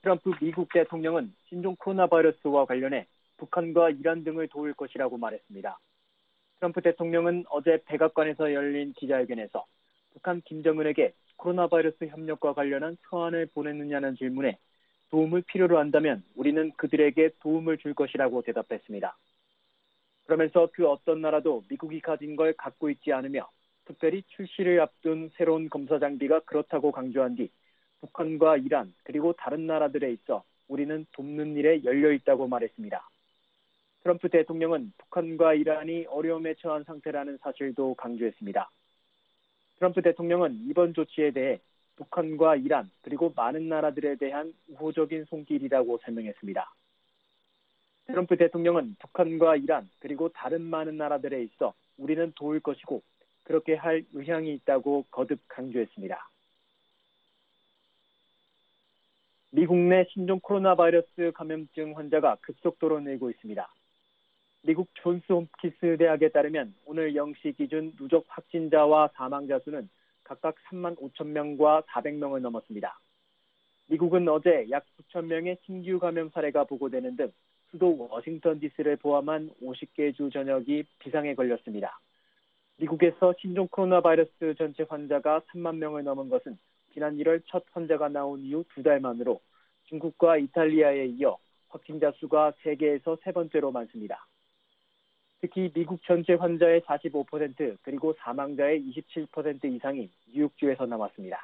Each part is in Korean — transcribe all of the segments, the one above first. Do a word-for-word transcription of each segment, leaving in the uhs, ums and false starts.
트럼프 미국 대통령은 신종 코로나 바이러스와 관련해 북한과 이란 등을 도울 것이라고 말했습니다. 트럼프 대통령은 어제 백악관에서 열린 기자회견에서 북한 김정은에게 코로나 바이러스 협력과 관련한 서한을 보냈느냐는 질문에 도움을 필요로 한다면 우리는 그들에게 도움을 줄 것이라고 대답했습니다. 그러면서 그 어떤 나라도 미국이 가진 걸 갖고 있지 않으며 특별히 출시를 앞둔 새로운 검사 장비가 그렇다고 강조한 뒤 북한과 이란 그리고 다른 나라들에 있어 우리는 돕는 일에 열려 있다고 말했습니다. 트럼프 대통령은 북한과 이란이 어려움에 처한 상태라는 사실도 강조했습니다. 트럼프 대통령은 이번 조치에 대해 북한과 이란 그리고 많은 나라들에 대한 우호적인 손길이라고 설명했습니다. 트럼프 대통령은 북한과 이란 그리고 다른 많은 나라들에 있어 우리는 도울 것이고 그렇게 할 의향이 있다고 거듭 강조했습니다. 미국 내 신종 코로나 바이러스 감염증 환자가 급속도로 늘고 있습니다. 미국 존스 홈키스 대학에 따르면 오늘 영 시 기준 누적 확진자와 사망자 수는 각각 삼만 오천 명과 사백 명을 넘었습니다. 미국은 어제 약 구천 명의 신규 감염 사례가 보고되는 등 수도 워싱턴 디씨를 포함한 오십 개 주 전역이 비상에 걸렸습니다. 미국에서 신종 코로나 바이러스 전체 환자가 삼만 명을 넘은 것은 지난 일월 첫 환자가 나온 이후 두 달 만으로 중국과 이탈리아에 이어 확진자 수가 세계에서 세 번째로 많습니다. 특히 미국 전체 환자의 사십오 퍼센트 그리고 사망자의 이십칠 퍼센트 이상이 뉴욕주에서 나왔습니다.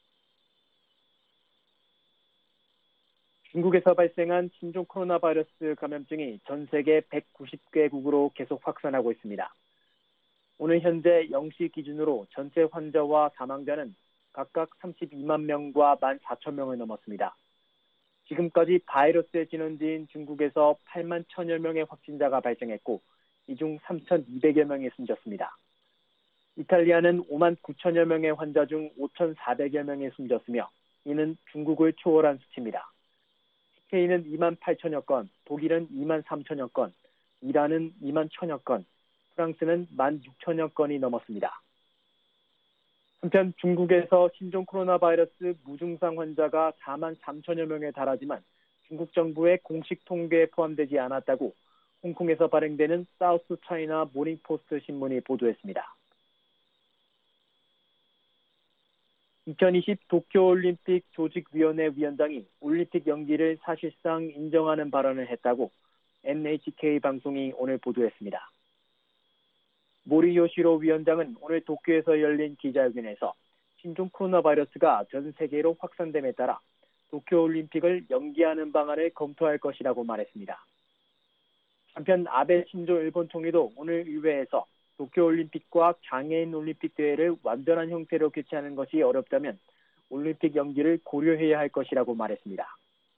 중국에서 발생한 신종 코로나 바이러스 감염증이 전 세계 백구십 개국으로 계속 확산하고 있습니다. 오늘 현재 영 시 기준으로 전체 환자와 사망자는 각각 삼십이만 명과 만 사천 명을 넘었습니다. 지금까지 바이러스의 진원지인 중국에서 팔만 천여 명의 확진자가 발생했고 이 중 삼천이백여 명이 숨졌습니다. 이탈리아는 오만 구천여 명의 환자 중 오천사백여 명이 숨졌으며 이는 중국을 초월한 수치입니다. 스페인은 이만 팔천여 건, 독일은 이만 삼천여 건, 이란은 이만 천여 건, 프랑스는 만 육천여 건이 넘었습니다. 한편 중국에서 신종 코로나 바이러스 무증상 환자가 사만 삼천여 명에 달하지만 중국 정부의 공식 통계에 포함되지 않았다고 홍콩에서 발행되는 사우스 차이나 모닝포스트 신문이 보도했습니다. 이천이십 도쿄올림픽 조직위원회 위원장이 올림픽 연기를 사실상 인정하는 발언을 했다고 엔에이치케이 방송이 오늘 보도했습니다. 모리 요시로 위원장은 오늘 도쿄에서 열린 기자회견에서 신종 코로나 바이러스가 전 세계로 확산됨에 따라 도쿄올림픽을 연기하는 방안을 검토할 것이라고 말했습니다. 한편 아베 신조 일본 총리도 오늘 의회에서 도쿄올림픽과 장애인 올림픽 대회를 완전한 형태로 개최하는 것이 어렵다면 올림픽 연기를 고려해야 할 것이라고 말했습니다.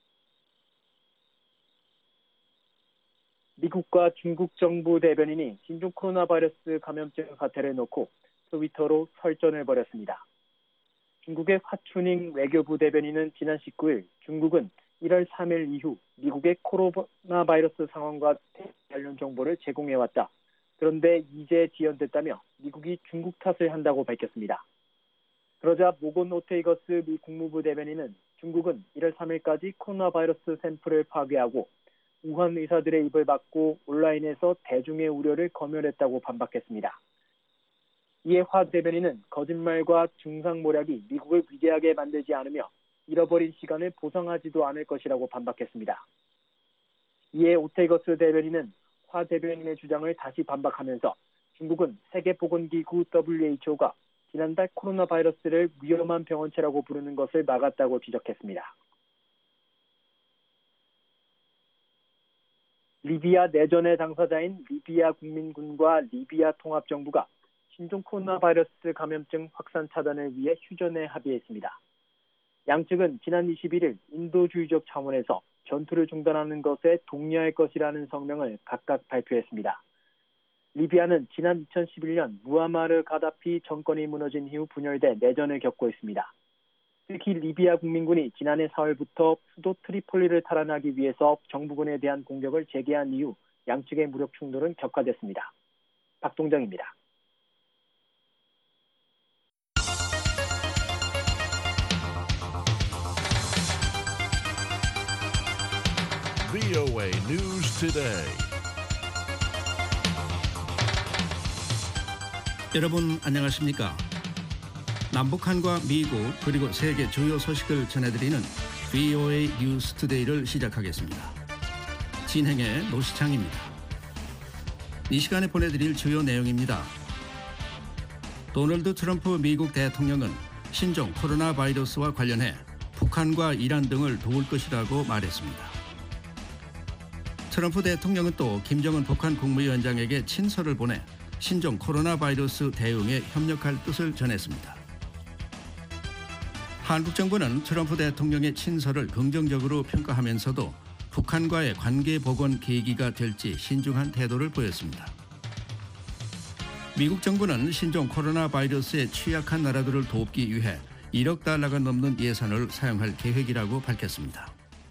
미국과 중국 정부 대변인이 신종 코로나 바이러스 감염증 사태를 놓고 트위터로 설전을 벌였습니다. 중국의 화춘잉 외교부 대변인은 지난 십구 일 중국은 일월 삼일 이후 미국의 코로나 바이러스 상황과 관련 정보를 제공해왔다. 그런데 이제 지연됐다며 미국이 중국 탓을 한다고 밝혔습니다. 그러자 모건 오테이거스 미 국무부 대변인은 중국은 일월 삼일까지 코로나 바이러스 샘플을 파괴하고 우한 의사들의 입을 막고 온라인에서 대중의 우려를 검열했다고 반박했습니다. 이에 화 대변인은 거짓말과 중상모략이 미국을 위대하게 만들지 않으며 잃어버린 시간을 보상하지도 않을 것이라고 반박했습니다. 이에 오테이거스 대변인은 화 대변인의 주장을 다시 반박하면서 중국은 세계보건기구 더블유에이치오가 지난달 코로나 바이러스를 위험한 병원체라고 부르는 것을 막았다고 지적했습니다. 리비아 내전의 당사자인 리비아 국민군과 리비아 통합정부가 신종 코로나 바이러스 감염증 확산 차단을 위해 휴전에 합의했습니다. 양측은 지난 이십일 일 인도주의적 차원에서 전투를 중단하는 것에 동의할 것이라는 성명을 각각 발표했습니다. 리비아는 지난 이천십일 년 무아마르 가다피 정권이 무너진 이후 분열돼 내전을 겪고 있습니다. 특히 리비아 국민군이 지난해 사월부터 수도 트리폴리를 탈환하기 위해서 정부군에 대한 공격을 재개한 이후 양측의 무력 충돌은 격화됐습니다. 박동정입니다. 브이오에이 News Today. 여러분 안녕하십니까? 남북한과 미국 그리고 세계 주요 소식을 전해드리는 브이오에이 뉴스 투데이를 시작하겠습니다. 진행의 노시창입니다. 이 시간에 보내드릴 주요 내용입니다. 도널드 트럼프 미국 대통령은 신종 코로나 바이러스와 관련해 북한과 이란 등을 도울 것이라고 말했습니다. 트럼프 대통령은 또 김정은 북한 국무위원장에게 친서를 보내 신종 코로나 바이러스 대응에 협력할 뜻을 전했습니다. 한국 정부는 트럼프 대통령의 친서를 긍정적으로 평가하면서도 북한과의 관계 복원 계기가 될지 신중한 태도를 보였습니다. 미국 정부는 신종 코로나 바이러스에 취약한 나라들을 돕기 위해 일억 달러가 넘는 예산을 사용할 계획이라고 밝혔습니다.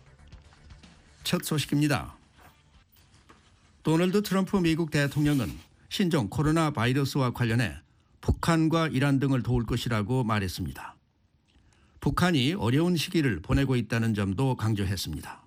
첫 소식입니다. 도널드 트럼프 미국 대통령은 신종 코로나 바이러스와 관련해 북한과 이란 등을 도울 것이라고 말했습니다. 북한이 어려운 시기를 보내고 있다는 점도 강조했습니다.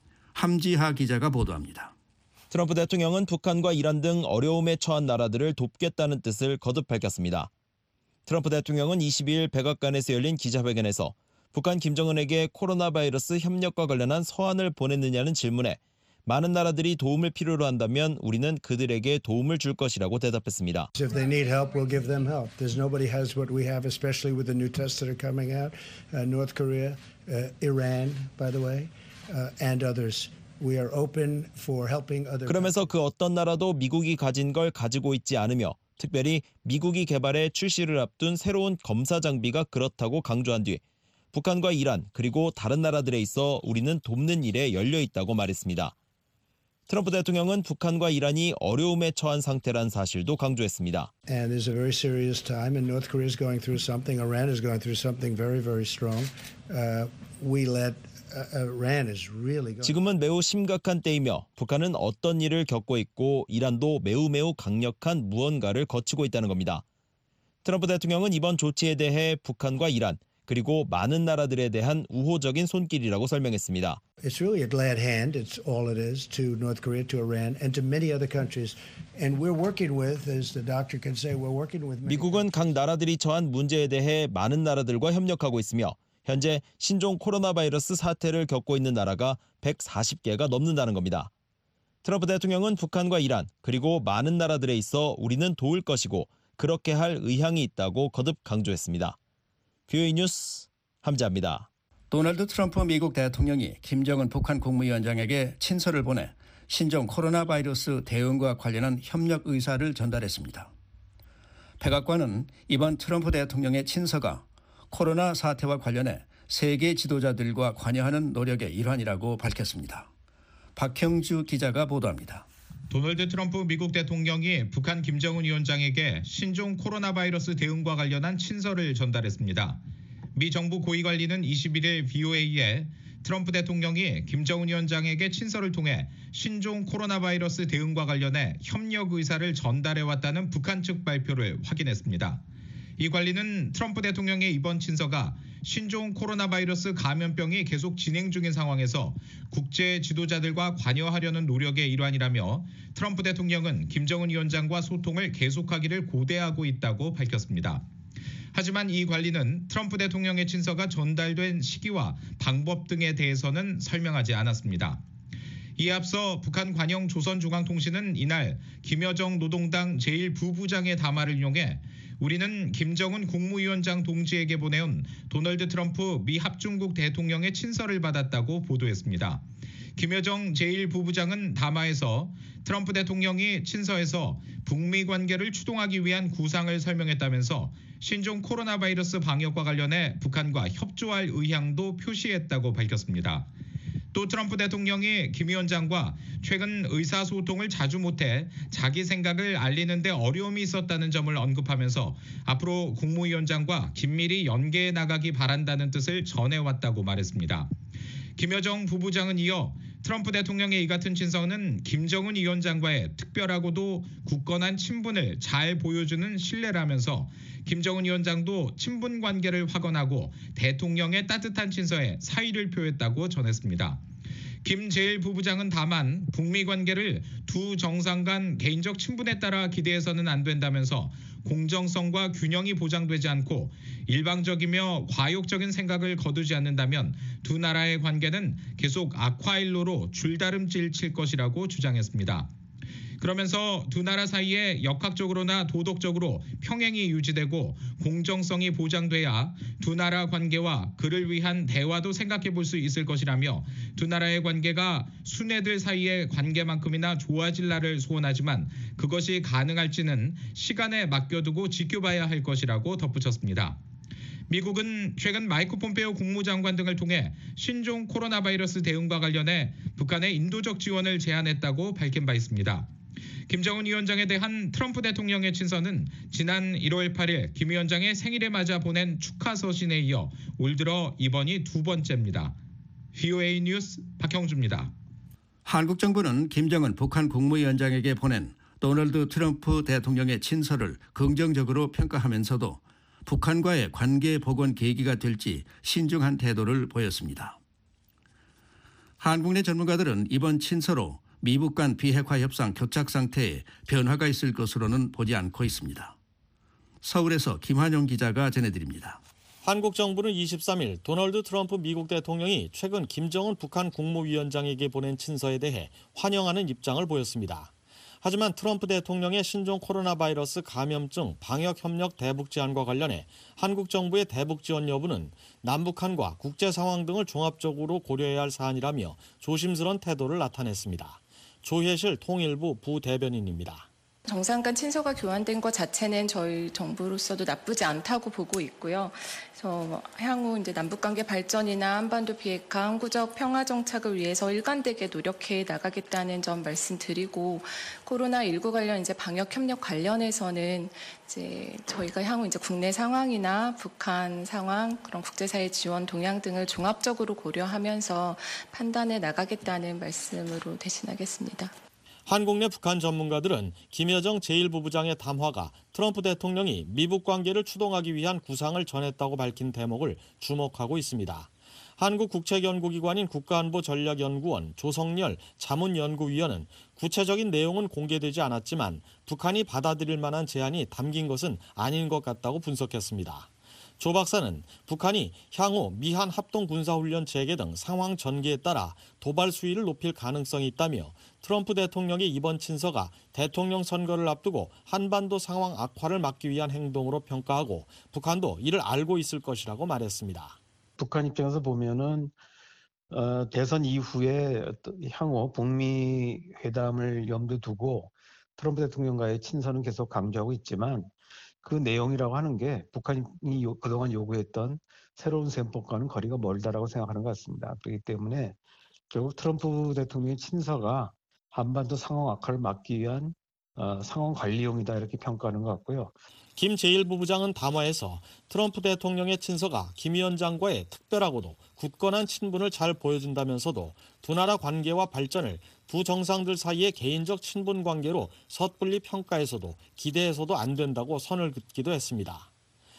함지하 기자가 보도합니다. 트럼프 대통령은 북한과 이란 등 어려움에 처한 나라들을 돕겠다는 뜻을 거듭 밝혔습니다. 트럼프 대통령은 이십이일 백악관에서 열린 기자회견에서 북한 김정은에게 코로나 바이러스 협력과 관련한 서한을 보냈느냐는 질문에 많은 나라들이 도움을 필요로 한다면 우리는 그들에게 도움을 줄 것이라고 대답했습니다. If they need help, we'll give them help. There's nobody has what we have, especially with the new tests that are coming out. Uh, North Korea, uh, Iran, by the way, uh, and others. We are open for helping other. 그러면서 그 어떤 나라도 미국이 가진 걸 가지고 있지 않으며 특별히 미국이 개발해 출시를 앞둔 새로운 검사 장비가 그렇다고 강조한 뒤 북한과 이란 그리고 다른 나라들에 있어 우리는 돕는 일에 열려 있다고 말했습니다. 트럼프 대통령은 북한과 이란이 어려움에 처한 상태란 사실도 강조했습니다. And there's a very serious time, and North Korea is going through something. Iran is going through something very, very strong. Uh, we let uh, Iran is really going. 지금은 매우 심각한 때이며 북한은 어떤 일을 겪고 있고 이란도 매우 매우 강력한 무언가를 거치고 있다는 겁니다. 트럼프 대통령은 이번 조치에 대해 북한과 이란 그리고 많은 나라들에 대한 우호적인 손길이라고 설명했습니다. It's really a glad hand. It's all it is to North Korea, to Iran, and to many other countries. And we're working with, as the doctor can say, we're working with. 미국은 각 나라들이 처한 문제에 대해 많은 나라들과 협력하고 있으며 현재 신종 코로나 바이러스 사태를 겪고 있는 나라가 백사십 개가 넘는다는 겁니다. 트럼프 대통령은 북한과 이란 그리고 많은 나라들에 있어 우리는 도울 것이고 그렇게 할 의향이 있다고 거듭 강조했습니다. 브이오에이 뉴스 함지아입니다. 도널드 트럼프 미국 대통령이 김정은 북한 국무위원장에게 친서를 보내 신종 코로나 바이러스 대응과 관련한 협력 의사를 전달했습니다. 백악관은 이번 트럼프 대통령의 친서가 코로나 사태와 관련해 세계 지도자들과 관여하는 노력의 일환이라고 밝혔습니다. 박형주 기자가 보도합니다. 도널드 트럼프 미국 대통령이 북한 김정은 위원장에게 신종 코로나 바이러스 대응과 관련한 친서를 전달했습니다. 미 정부 고위관리는 이십일일 브이오에이에 트럼프 대통령이 김정은 위원장에게 친서를 통해 신종 코로나 바이러스 대응과 관련해 협력 의사를 전달해왔다는 북한 측 발표를 확인했습니다. 이 관리는 트럼프 대통령의 이번 친서가 신종 코로나 바이러스 감염병이 계속 진행 중인 상황에서 국제 지도자들과 관여하려는 노력의 일환이라며 트럼프 대통령은 김정은 위원장과 소통을 계속하기를 고대하고 있다고 밝혔습니다. 하지만 이 관리는 트럼프 대통령의 친서가 전달된 시기와 방법 등에 대해서는 설명하지 않았습니다. 이에 앞서 북한 관영 조선중앙통신은 이날 김여정 노동당 제일 부부장의 담화를 이용해 우리는 김정은 국무위원장 동지에게 보내온 도널드 트럼프 미 합중국 대통령의 친서를 받았다고 보도했습니다. 김여정 제일 부부장은 담화에서 트럼프 대통령이 친서에서 북미 관계를 추동하기 위한 구상을 설명했다면서 신종 코로나 바이러스 방역과 관련해 북한과 협조할 의향도 표시했다고 밝혔습니다. 또 트럼프 대통령이 김 위원장과 최근 의사소통을 자주 못해 자기 생각을 알리는 데 어려움이 있었다는 점을 언급하면서 앞으로 국무위원장과 긴밀히 연계해 나가기 바란다는 뜻을 전해왔다고 말했습니다. 김여정 부부장은 이어 트럼프 대통령의 이 같은 친서는 김정은 위원장과의 특별하고도 굳건한 친분을 잘 보여주는 신뢰라면서 김정은 위원장도 친분 관계를 확언하고 대통령의 따뜻한 친서에 사의를 표했다고 전했습니다. 김재일 부부장은 다만 북미 관계를 두 정상 간 개인적 친분에 따라 기대해서는 안 된다면서 공정성과 균형이 보장되지 않고 일방적이며 과욕적인 생각을 거두지 않는다면 두 나라의 관계는 계속 악화일로로 줄다름질 칠 것이라고 주장했습니다. 그러면서 두 나라 사이에 역학적으로나 도덕적으로 평행이 유지되고 공정성이 보장돼야 두 나라 관계와 그를 위한 대화도 생각해 볼 수 있을 것이라며 두 나라의 관계가 순애들 사이의 관계만큼이나 좋아질 날을 소원하지만 그것이 가능할지는 시간에 맡겨두고 지켜봐야 할 것이라고 덧붙였습니다. 미국은 최근 마이크 폼페이오 국무장관 등을 통해 신종 코로나 바이러스 대응과 관련해 북한의 인도적 지원을 제안했다고 밝힌 바 있습니다. 김정은 위원장에 대한 트럼프 대통령의 친서는 지난 일월 팔일 김 위원장의 생일에 맞아 보낸 축하 서신에 이어 올 들어 이번이 두 번째입니다. 브이오에이 뉴스 박형주입니다. 한국 정부는 김정은 북한 국무위원장에게 보낸 도널드 트럼프 대통령의 친서를 긍정적으로 평가하면서도 북한과의 관계 복원 계기가 될지 신중한 태도를 보였습니다. 한국 내 전문가들은 이번 친서로 미북 간 비핵화 협상 교착 상태에 변화가 있을 것으로는 보지 않고 있습니다. 서울에서 김환용 기자가 전해드립니다. 한국 정부는 이십삼일 도널드 트럼프 미국 대통령이 최근 김정은 북한 국무위원장에게 보낸 친서에 대해 환영하는 입장을 보였습니다. 하지만 트럼프 대통령의 신종 코로나 바이러스 감염증 방역협력 대북 제안과 관련해 한국 정부의 대북 지원 여부는 남북한과 국제 상황 등을 종합적으로 고려해야 할 사안이라며 조심스러운 태도를 나타냈습니다. 조혜실 통일부 부대변인입니다. 정상 간 친서가 교환된 것 자체는 저희 정부로서도 나쁘지 않다고 보고 있고요. 그래서 향후 이제 남북관계 발전이나 한반도 비핵화, 항구적 평화 정착을 위해서 일관되게 노력해 나가겠다는 점 말씀드리고, 코로나십구 관련 이제 방역 협력 관련해서는 이제 저희가 향후 이제 국내 상황이나 북한 상황, 그런 국제사회 지원 동향 등을 종합적으로 고려하면서 판단해 나가겠다는 말씀으로 대신하겠습니다. 한국 내 북한 전문가들은 김여정 제일 부부장의 담화가 트럼프 대통령이 미북 관계를 추동하기 위한 구상을 전했다고 밝힌 대목을 주목하고 있습니다. 한국국책연구기관인 국가안보전략연구원 조성열 자문연구위원은 구체적인 내용은 공개되지 않았지만 북한이 받아들일 만한 제안이 담긴 것은 아닌 것 같다고 분석했습니다. 조 박사는 북한이 향후 미한 합동군사훈련 재개 등 상황 전개에 따라 도발 수위를 높일 가능성이 있다며 트럼프 대통령의 이번 친서가 대통령 선거를 앞두고 한반도 상황 악화를 막기 위한 행동으로 평가하고 북한도 이를 알고 있을 것이라고 말했습니다. 북한 입장에서 보면은 어, 대선 이후에 향후 북미 회담을 염두에 두고 트럼프 대통령과의 친서는 계속 강조하고 있지만 그 내용이라고 하는 게 북한이 그동안 요구했던 새로운 셈법과는 거리가 멀다라고 생각하는 것 같습니다. 그렇기 때문에 결국 트럼프 대통령의 친서가 한반도 상황 악화를 막기 위한 어, 상황 관리용이다 이렇게 평가하는 것 같고요. 김재일 부부장은 담화에서 트럼프 대통령의 친서가 김 위원장과의 특별하고도 굳건한 친분을 잘 보여준다면서도 두 나라 관계와 발전을 두 정상들 사이의 개인적 친분 관계로 섣불리 평가해서도 기대해서도 안 된다고 선을 긋기도 했습니다.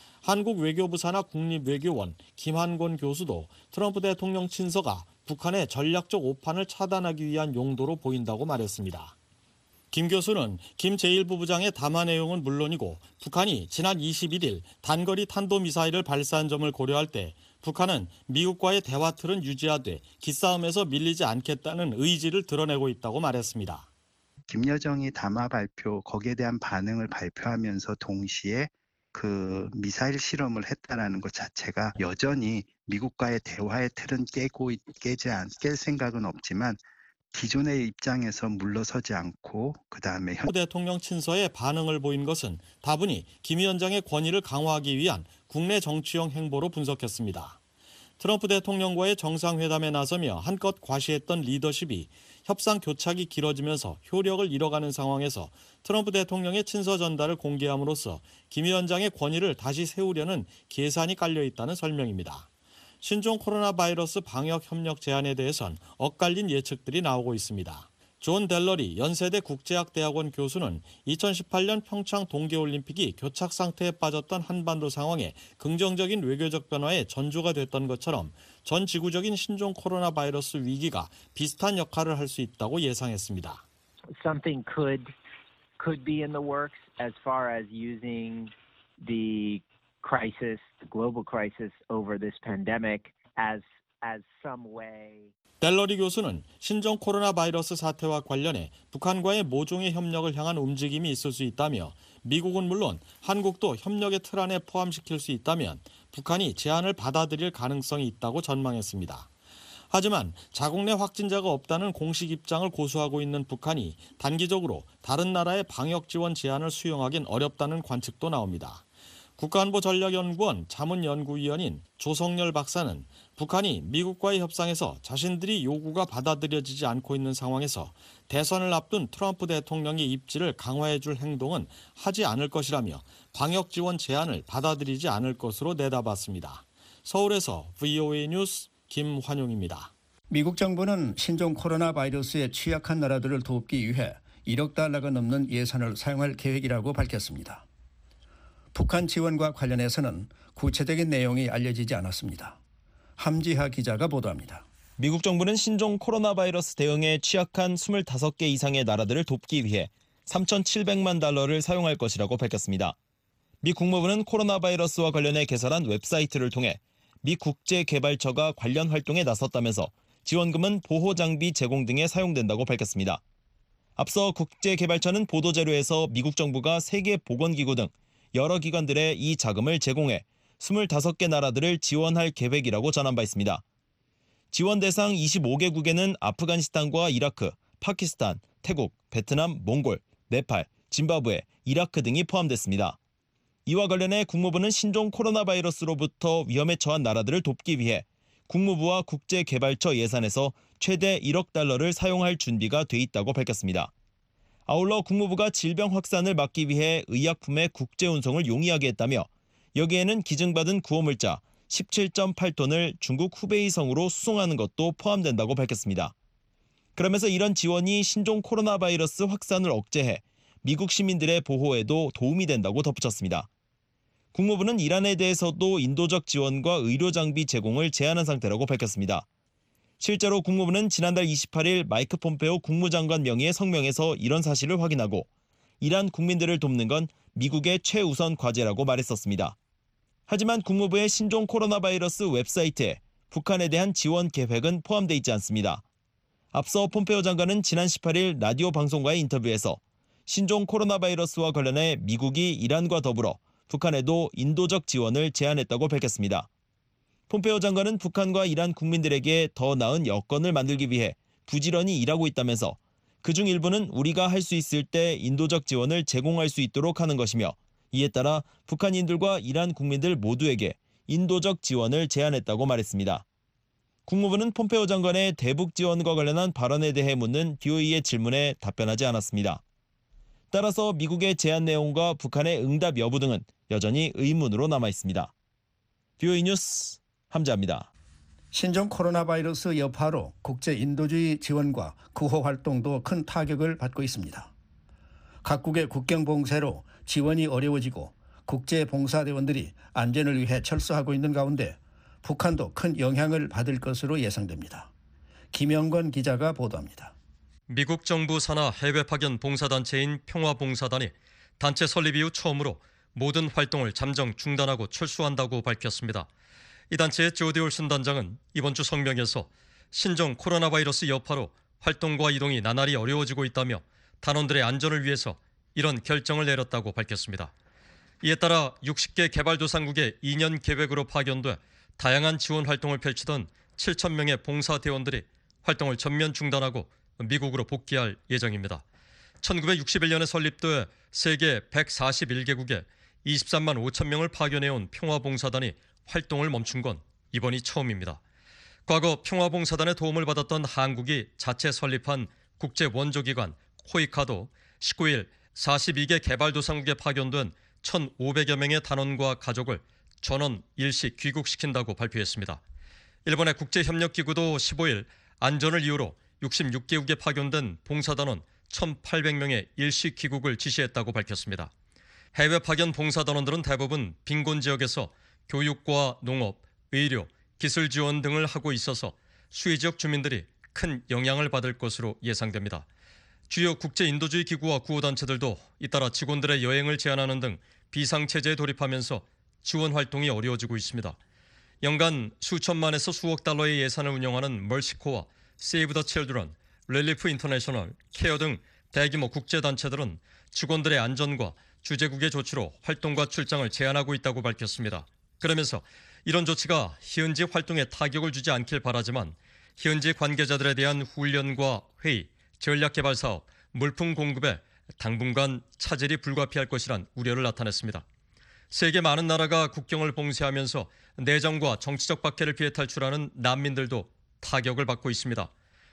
한국 외교부 산하 국립외교원 김한권 교수도 트럼프 대통령 친서가 북한의 전략적 오판을 차단하기 위한 용도로 보인다고 말했습니다. 김 교수는 김재일 부부장의 담화 내용은 물론이고 북한이 지난 이십일일 단거리 탄도미사일을 발사한 점을 고려할 때 북한은 미국과의 대화 틀은 유지하되 기싸움에서 밀리지 않겠다는 의지를 드러내고 있다고 말했습니다. 김여정이 담화 발표, 거기에 대한 반응을 발표하면서 동시에 그 미사일 실험을 했다라는 것 자체가 여전히 미국과의 대화의 틀은 깨고 깨지 않, 깰 생각은 없지만 기존의 입장에서 물러서지 않고 그다음에 현... 대통령 친서에 반응을 보인 것은 다분히 김 위원장의 권위를 강화하기 위한 국내 정치형 행보로 분석했습니다. 트럼프 대통령과의 정상회담에 나서며 한껏 과시했던 리더십이 협상 교착이 길어지면서 효력을 잃어가는 상황에서 트럼프 대통령의 친서 전달을 공개함으로써 김 위원장의 권위를 다시 세우려는 계산이 깔려있다는 설명입니다. 신종 코로나 바이러스 방역 협력 제안에 대해선 엇갈린 예측들이 나오고 있습니다. 존 델러리 연세대 국제학대학원 교수는 이천십팔 년 평창 동계올림픽이 교착 상태에 빠졌던 한반도 상황에 긍정적인 외교적 변화의 전조가 됐던 것처럼 전 지구적인 신종 코로나 바이러스 위기가 비슷한 역할을 할 수 있다고 예상했습니다. Something could could be in the works as far as using the crisis, the global crisis over this pandemic as as some way. 델러리 교수는 신종 코로나 바이러스 사태와 관련해 북한과의 모종의 협력을 향한 움직임이 있을 수 있다며 미국은 물론 한국도 협력의 틀 안에 포함시킬 수 있다면 북한이 제안을 받아들일 가능성이 있다고 전망했습니다. 하지만 자국 내 확진자가 없다는 공식 입장을 고수하고 있는 북한이 단기적으로 다른 나라의 방역 지원 제안을 수용하긴 어렵다는 관측도 나옵니다. 국가안보전략연구원 자문연구위원인 조성열 박사는 북한이 미국과의 협상에서 자신들이 요구가 받아들여지지 않고 있는 상황에서 대선을 앞둔 트럼프 대통령의 입지를 강화해줄 행동은 하지 않을 것이라며 방역 지원 제안을 받아들이지 않을 것으로 내다봤습니다. 서울에서 브이오에이 뉴스 김환용입니다. 미국 정부는 신종 코로나 바이러스에 취약한 나라들을 돕기 위해 일억 달러가 넘는 예산을 사용할 계획이라고 밝혔습니다. 북한 지원과 관련해서는 구체적인 내용이 알려지지 않았습니다. 함지하 기자가 보도합니다. 미국 정부는 신종 코로나 바이러스 대응에 취약한 스물다섯 개 이상의 나라들을 돕기 위해 삼천칠백만 달러를 사용할 것이라고 밝혔습니다. 미 국무부는 코로나 바이러스와 관련해 개설한 웹사이트를 통해 미 국제개발처가 관련 활동에 나섰다면서 지원금은 보호장비 제공 등에 사용된다고 밝혔습니다. 앞서 국제개발처는 보도자료에서 미국 정부가 세계보건기구 등 여러 기관들에 이 자금을 제공해 스물다섯 개 나라들을 지원할 계획이라고 전한 바 있습니다. 지원 대상 이십오 개국에는 아프가니스탄과 이라크, 파키스탄, 태국, 베트남, 몽골, 네팔, 짐바브웨, 이라크 등이 포함됐습니다. 이와 관련해 국무부는 신종 코로나 바이러스로부터 위험에 처한 나라들을 돕기 위해 국무부와 국제개발처 예산에서 최대 일억 달러를 사용할 준비가 돼 있다고 밝혔습니다. 아울러 국무부가 질병 확산을 막기 위해 의약품의 국제 운송을 용이하게 했다며 여기에는 기증받은 구호물자 십칠 점 팔 톤을 중국 후베이성으로 수송하는 것도 포함된다고 밝혔습니다. 그러면서 이런 지원이 신종 코로나 바이러스 확산을 억제해 미국 시민들의 보호에도 도움이 된다고 덧붙였습니다. 국무부는 이란에 대해서도 인도적 지원과 의료 장비 제공을 제안한 상태라고 밝혔습니다. 실제로 국무부는 지난달 이십팔 일 마이크 폼페오 국무장관 명의의 성명에서 이런 사실을 확인하고 이란 국민들을 돕는 건 미국의 최우선 과제라고 말했었습니다. 하지만 국무부의 신종 코로나 바이러스 웹사이트에 북한에 대한 지원 계획은 포함되어 있지 않습니다. 앞서 폼페오 장관은 지난 십팔 일 라디오 방송과의 인터뷰에서 신종 코로나 바이러스와 관련해 미국이 이란과 더불어 북한에도 인도적 지원을 제안했다고 밝혔습니다. 폼페오 장관은 북한과 이란 국민들에게 더 나은 여건을 만들기 위해 부지런히 일하고 있다면서 그중 일부는 우리가 할 수 있을 때 인도적 지원을 제공할 수 있도록 하는 것이며 이에 따라 북한인들과 이란 국민들 모두에게 인도적 지원을 제안했다고 말했습니다. 국무부는 폼페오 장관의 대북 지원과 관련한 발언에 대해 묻는 브이오에이의 질문에 답변하지 않았습니다. 따라서 미국의 제안 내용과 북한의 응답 여부 등은 여전히 의문으로 남아 있습니다. 브이오에이 뉴스 함자입니다. 신종 코로나 바이러스 여파로 국제 인도주의 지원과 구호 활동도 큰 타격을 받고 있습니다. 각국의 국경 봉쇄로 지원이 어려워지고 국제 봉사대원들이 안전을 위해 철수하고 있는 가운데 북한도 큰 영향을 받을 것으로 예상됩니다. 김영건 기자가 보도합니다. 미국 정부 산하 해외 파견 봉사단체인 평화봉사단이 단체 설립 이후 처음으로 모든 활동을 잠정 중단하고 철수한다고 밝혔습니다. 이 단체의 조디 올슨 단장은 이번 주 성명에서 신종 코로나 바이러스 여파로 활동과 이동이 나날이 어려워지고 있다며 단원들의 안전을 위해서 이런 결정을 내렸다고 밝혔습니다. 이에 따라 육십 개 개발도상국의 이 년 계획으로 파견돼 다양한 지원 활동을 펼치던 칠천 명의 봉사대원들이 활동을 전면 중단하고 미국으로 복귀할 예정입니다. 천구백육십일 년에 설립돼 세계 백사십일 개국에 이십삼만 오천 명을 파견해온 평화봉사단이 활동을 멈춘 건 이번이 처음입니다. 과거 평화봉사단의 도움을 받았던 한국이 자체 설립한 국제 원조기관 코이카도 십구 일 사십이 개 개발도상국에 파견된 천오백여 명의 단원과 가족을 전원 일시 귀국시킨다고 발표했습니다. 일본의 국제협력기구도 십오 일 안전을 이유로 육십육 개국에 파견된 봉사단원 천팔백 명의 일시 귀국을 지시했다고 밝혔습니다. 해외 파견 봉사단원들은 대부분 빈곤 지역에서 교육과 농업, 의료, 기술 지원 등을 하고 있어서 수혜 지역 주민들이 큰 영향을 받을 것으로 예상됩니다. 주요 국제 인도주의 기구와 구호단체들도 잇따라 직원들의 여행을 제한하는 등 비상체제에 돌입하면서 지원 활동이 어려워지고 있습니다. 연간 수천만에서 수억 달러의 예산을 운영하는 멀시코와 세이브 더 칠드런, 릴리프 인터내셔널, 케어 등 대규모 국제단체들은 직원들의 안전과 주재국의 조치로 활동과 출장을 제한하고 있다고 밝혔습니다. 그러면서 이런 조치가 현지 활동에 타격을 주지 않길 바라지만 현지 관계자들에 대한 훈련과 회의, 전략개발 사업, 물품 공급에 당분간 차질이 불가피할 것이란 우려를 나타냈습니다. 세계 많은 나라가 국경을 봉쇄하면서 내정과 정치적 박해를 피해 탈출하는 난민들도 타격을 받고 있습니다.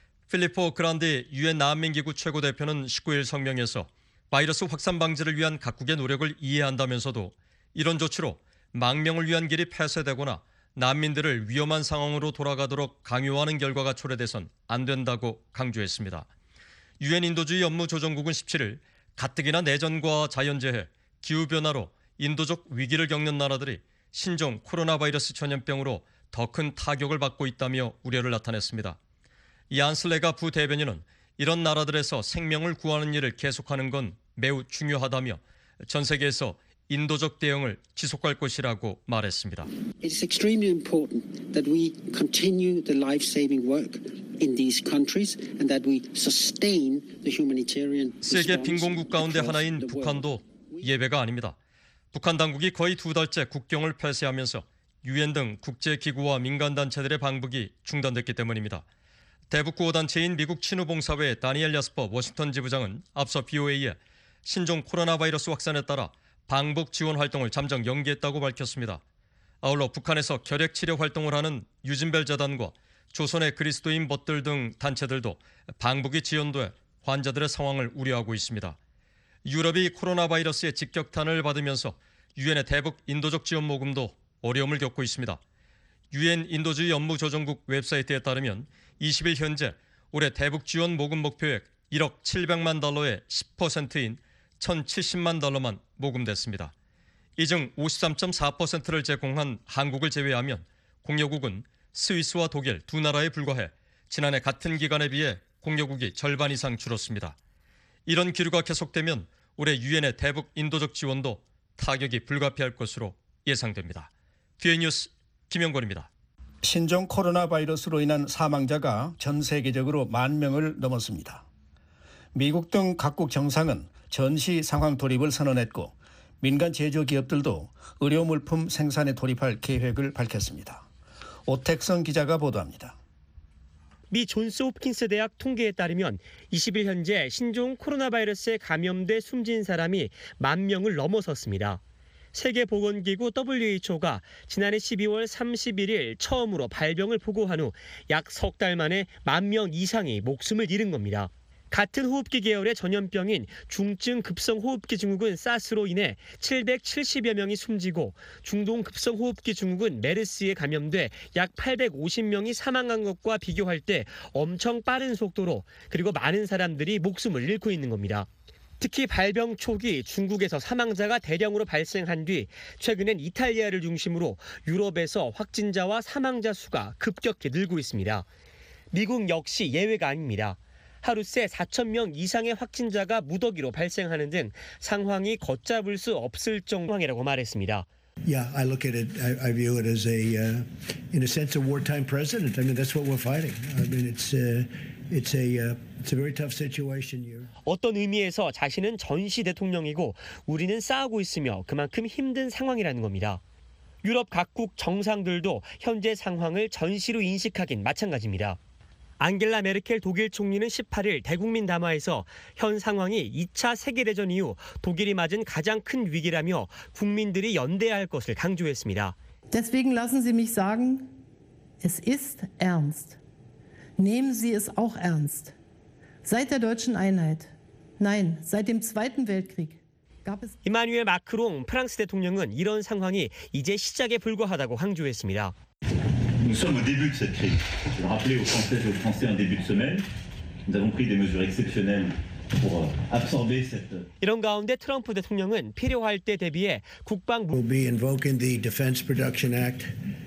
필리포 그란디 유엔 난민기구 최고대표는 십구 일 성명에서 바이러스 확산 방지를 위한 각국의 노력을 이해한다면서도 이런 조치로 망명을 위한 길이 폐쇄되거나 난민들을 위험한 상황으로 돌아가도록 강요하는 결과가 초래돼선 안 된다고 강조했습니다. 유엔 인도주의 업무조정국은 십칠 일 가뜩이나 내전과 자연재해, 기후변화로 인도적 위기를 겪는 나라들이 신종 코로나 바이러스 전염병으로 더 큰 타격을 받고 있다며 우려를 나타냈습니다. 얀슬레가 부대변인은 이런 나라들에서 생명을 구하는 일을 계속하는 건 매우 중요하다며 전 세계에서 인도적 대응을 지속할 것이라고 말했습니다. It's extremely important that we continue the life-saving work in these countries and that we sustain the humanitarian response. 세계 빈곤국 가운데 하나인 북한도 예외가 아닙니다. 북한 당국이 거의 두 달째 국경을 폐쇄하면서 유엔 등 국제기구와 민간단체들의 방북이 중단됐기 때문입니다. 대북 구호단체인 미국 친후봉사회 다니엘 야스퍼 워싱턴 지부장은 앞서 비오에이에 신종 코로나 바이러스 확산에 따라 방북 지원 활동을 잠정 연기했다고 밝혔습니다. 아울러 북한에서 결핵치료 활동을 하는 유진벨 재단과 조선의 그리스도인 벗들 등 단체들도 방북이 지연돼 환자들의 상황을 우려하고 있습니다. 유럽이 코로나 바이러스의 직격탄을 받으면서 유엔의 대북 인도적 지원 모금도 어려움을 겪고 있습니다. 유엔 인도주의 업무조정국 웹사이트에 따르면 이십 일 현재 올해 대북 지원 모금 목표액 일억 칠백만 달러의 십 퍼센트인 천칠십만 달러만 모금됐습니다. 이 중 오십삼 점 사 퍼센트를 제공한 한국을 제외하면 공여국은 스위스와 독일 두 나라에 불과해 지난해 같은 기간에 비해 공여국이 절반 이상 줄었습니다. 이런 기류가 계속되면 올해 유엔의 대북 인도적 지원도 타격이 불가피할 것으로 예상됩니다. 뒤에 뉴스 김영권입니다. 신종 코로나 바이러스로 인한 사망자가 전 세계적으로 만 명을 넘었습니다. 미국 등 각국 정상은 전시 상황 돌입을 선언했고 민간 제조기업들도 의료 물품 생산에 돌입할 계획을 밝혔습니다. 오택성 기자가 보도합니다. 미 존스 홉킨스 대학 통계에 따르면 이십 일 현재 신종 코로나 바이러스에 감염돼 숨진 사람이 만 명을 넘어섰습니다. 세계보건기구 더블유에이치오가 지난해 십이월 삼십일일 처음으로 발병을 보고한 후 약 석 달 만에 만 명 이상이 목숨을 잃은 겁니다. 같은 호흡기 계열의 전염병인 중증 급성 호흡기 증후군 사스로 인해 칠백칠십여 명이 숨지고 중동 급성 호흡기 증후군 메르스에 감염돼 약 팔백오십 명이 사망한 것과 비교할 때 엄청 빠른 속도로 그리고 많은 사람들이 목숨을 잃고 있는 겁니다. 특히 발병 초기 중국에서 사망자가 대량으로 발생한 뒤 최근엔 이탈리아를 중심으로 유럽에서 확진자와 사망자 수가 급격히 늘고 있습니다. 미국 역시 예외가 아닙니다. 하루 새 사천 명 이상의 확진자가 무더기로 발생하는 등 상황이 걷잡을 수 없을 정도라고 말했습니다. Yeah, I look at it. I, I view it as a, uh, in a sense, a wartime president. I mean, that's what we're fighting. I mean, it's, uh, it's a, uh, it's a very tough situation here. 어떤 의미에서 자신은 전시 대통령이고 우리는 싸우고 있으며 그만큼 힘든 상황이라는 겁니다. 유럽 각국 정상들도 현재 상황을 전시로 인식하긴 마찬가지입니다. 앙겔라 메르켈 독일 총리는 십팔 일 대국민 담화에서 현 상황이 이 차 세계대전 이후 독일이 맞은 가장 큰 위기라며 국민들이 연대해야 할 것을 강조했습니다. Deswegen lassen Sie mich sagen, es ist ernst. Nehmen Sie es auch ernst. Seit der deutschen Einheit, nein, seit dem Zweiten Weltkrieg. 이마뉘엘 마크롱 프랑스 대통령은 이런 상황이 이제 시작에 불과하다고 강조했습니다. Nous sommes au début de cette crise. Je vais rappeler aux Françaises et aux Français en début de semaine Nous avons pris des mesures exceptionnelles pour absorber cette. 이런 가운데 트럼프 대통령은 필요할 때 대비해 국방 We'll be invoking the Defense Production Act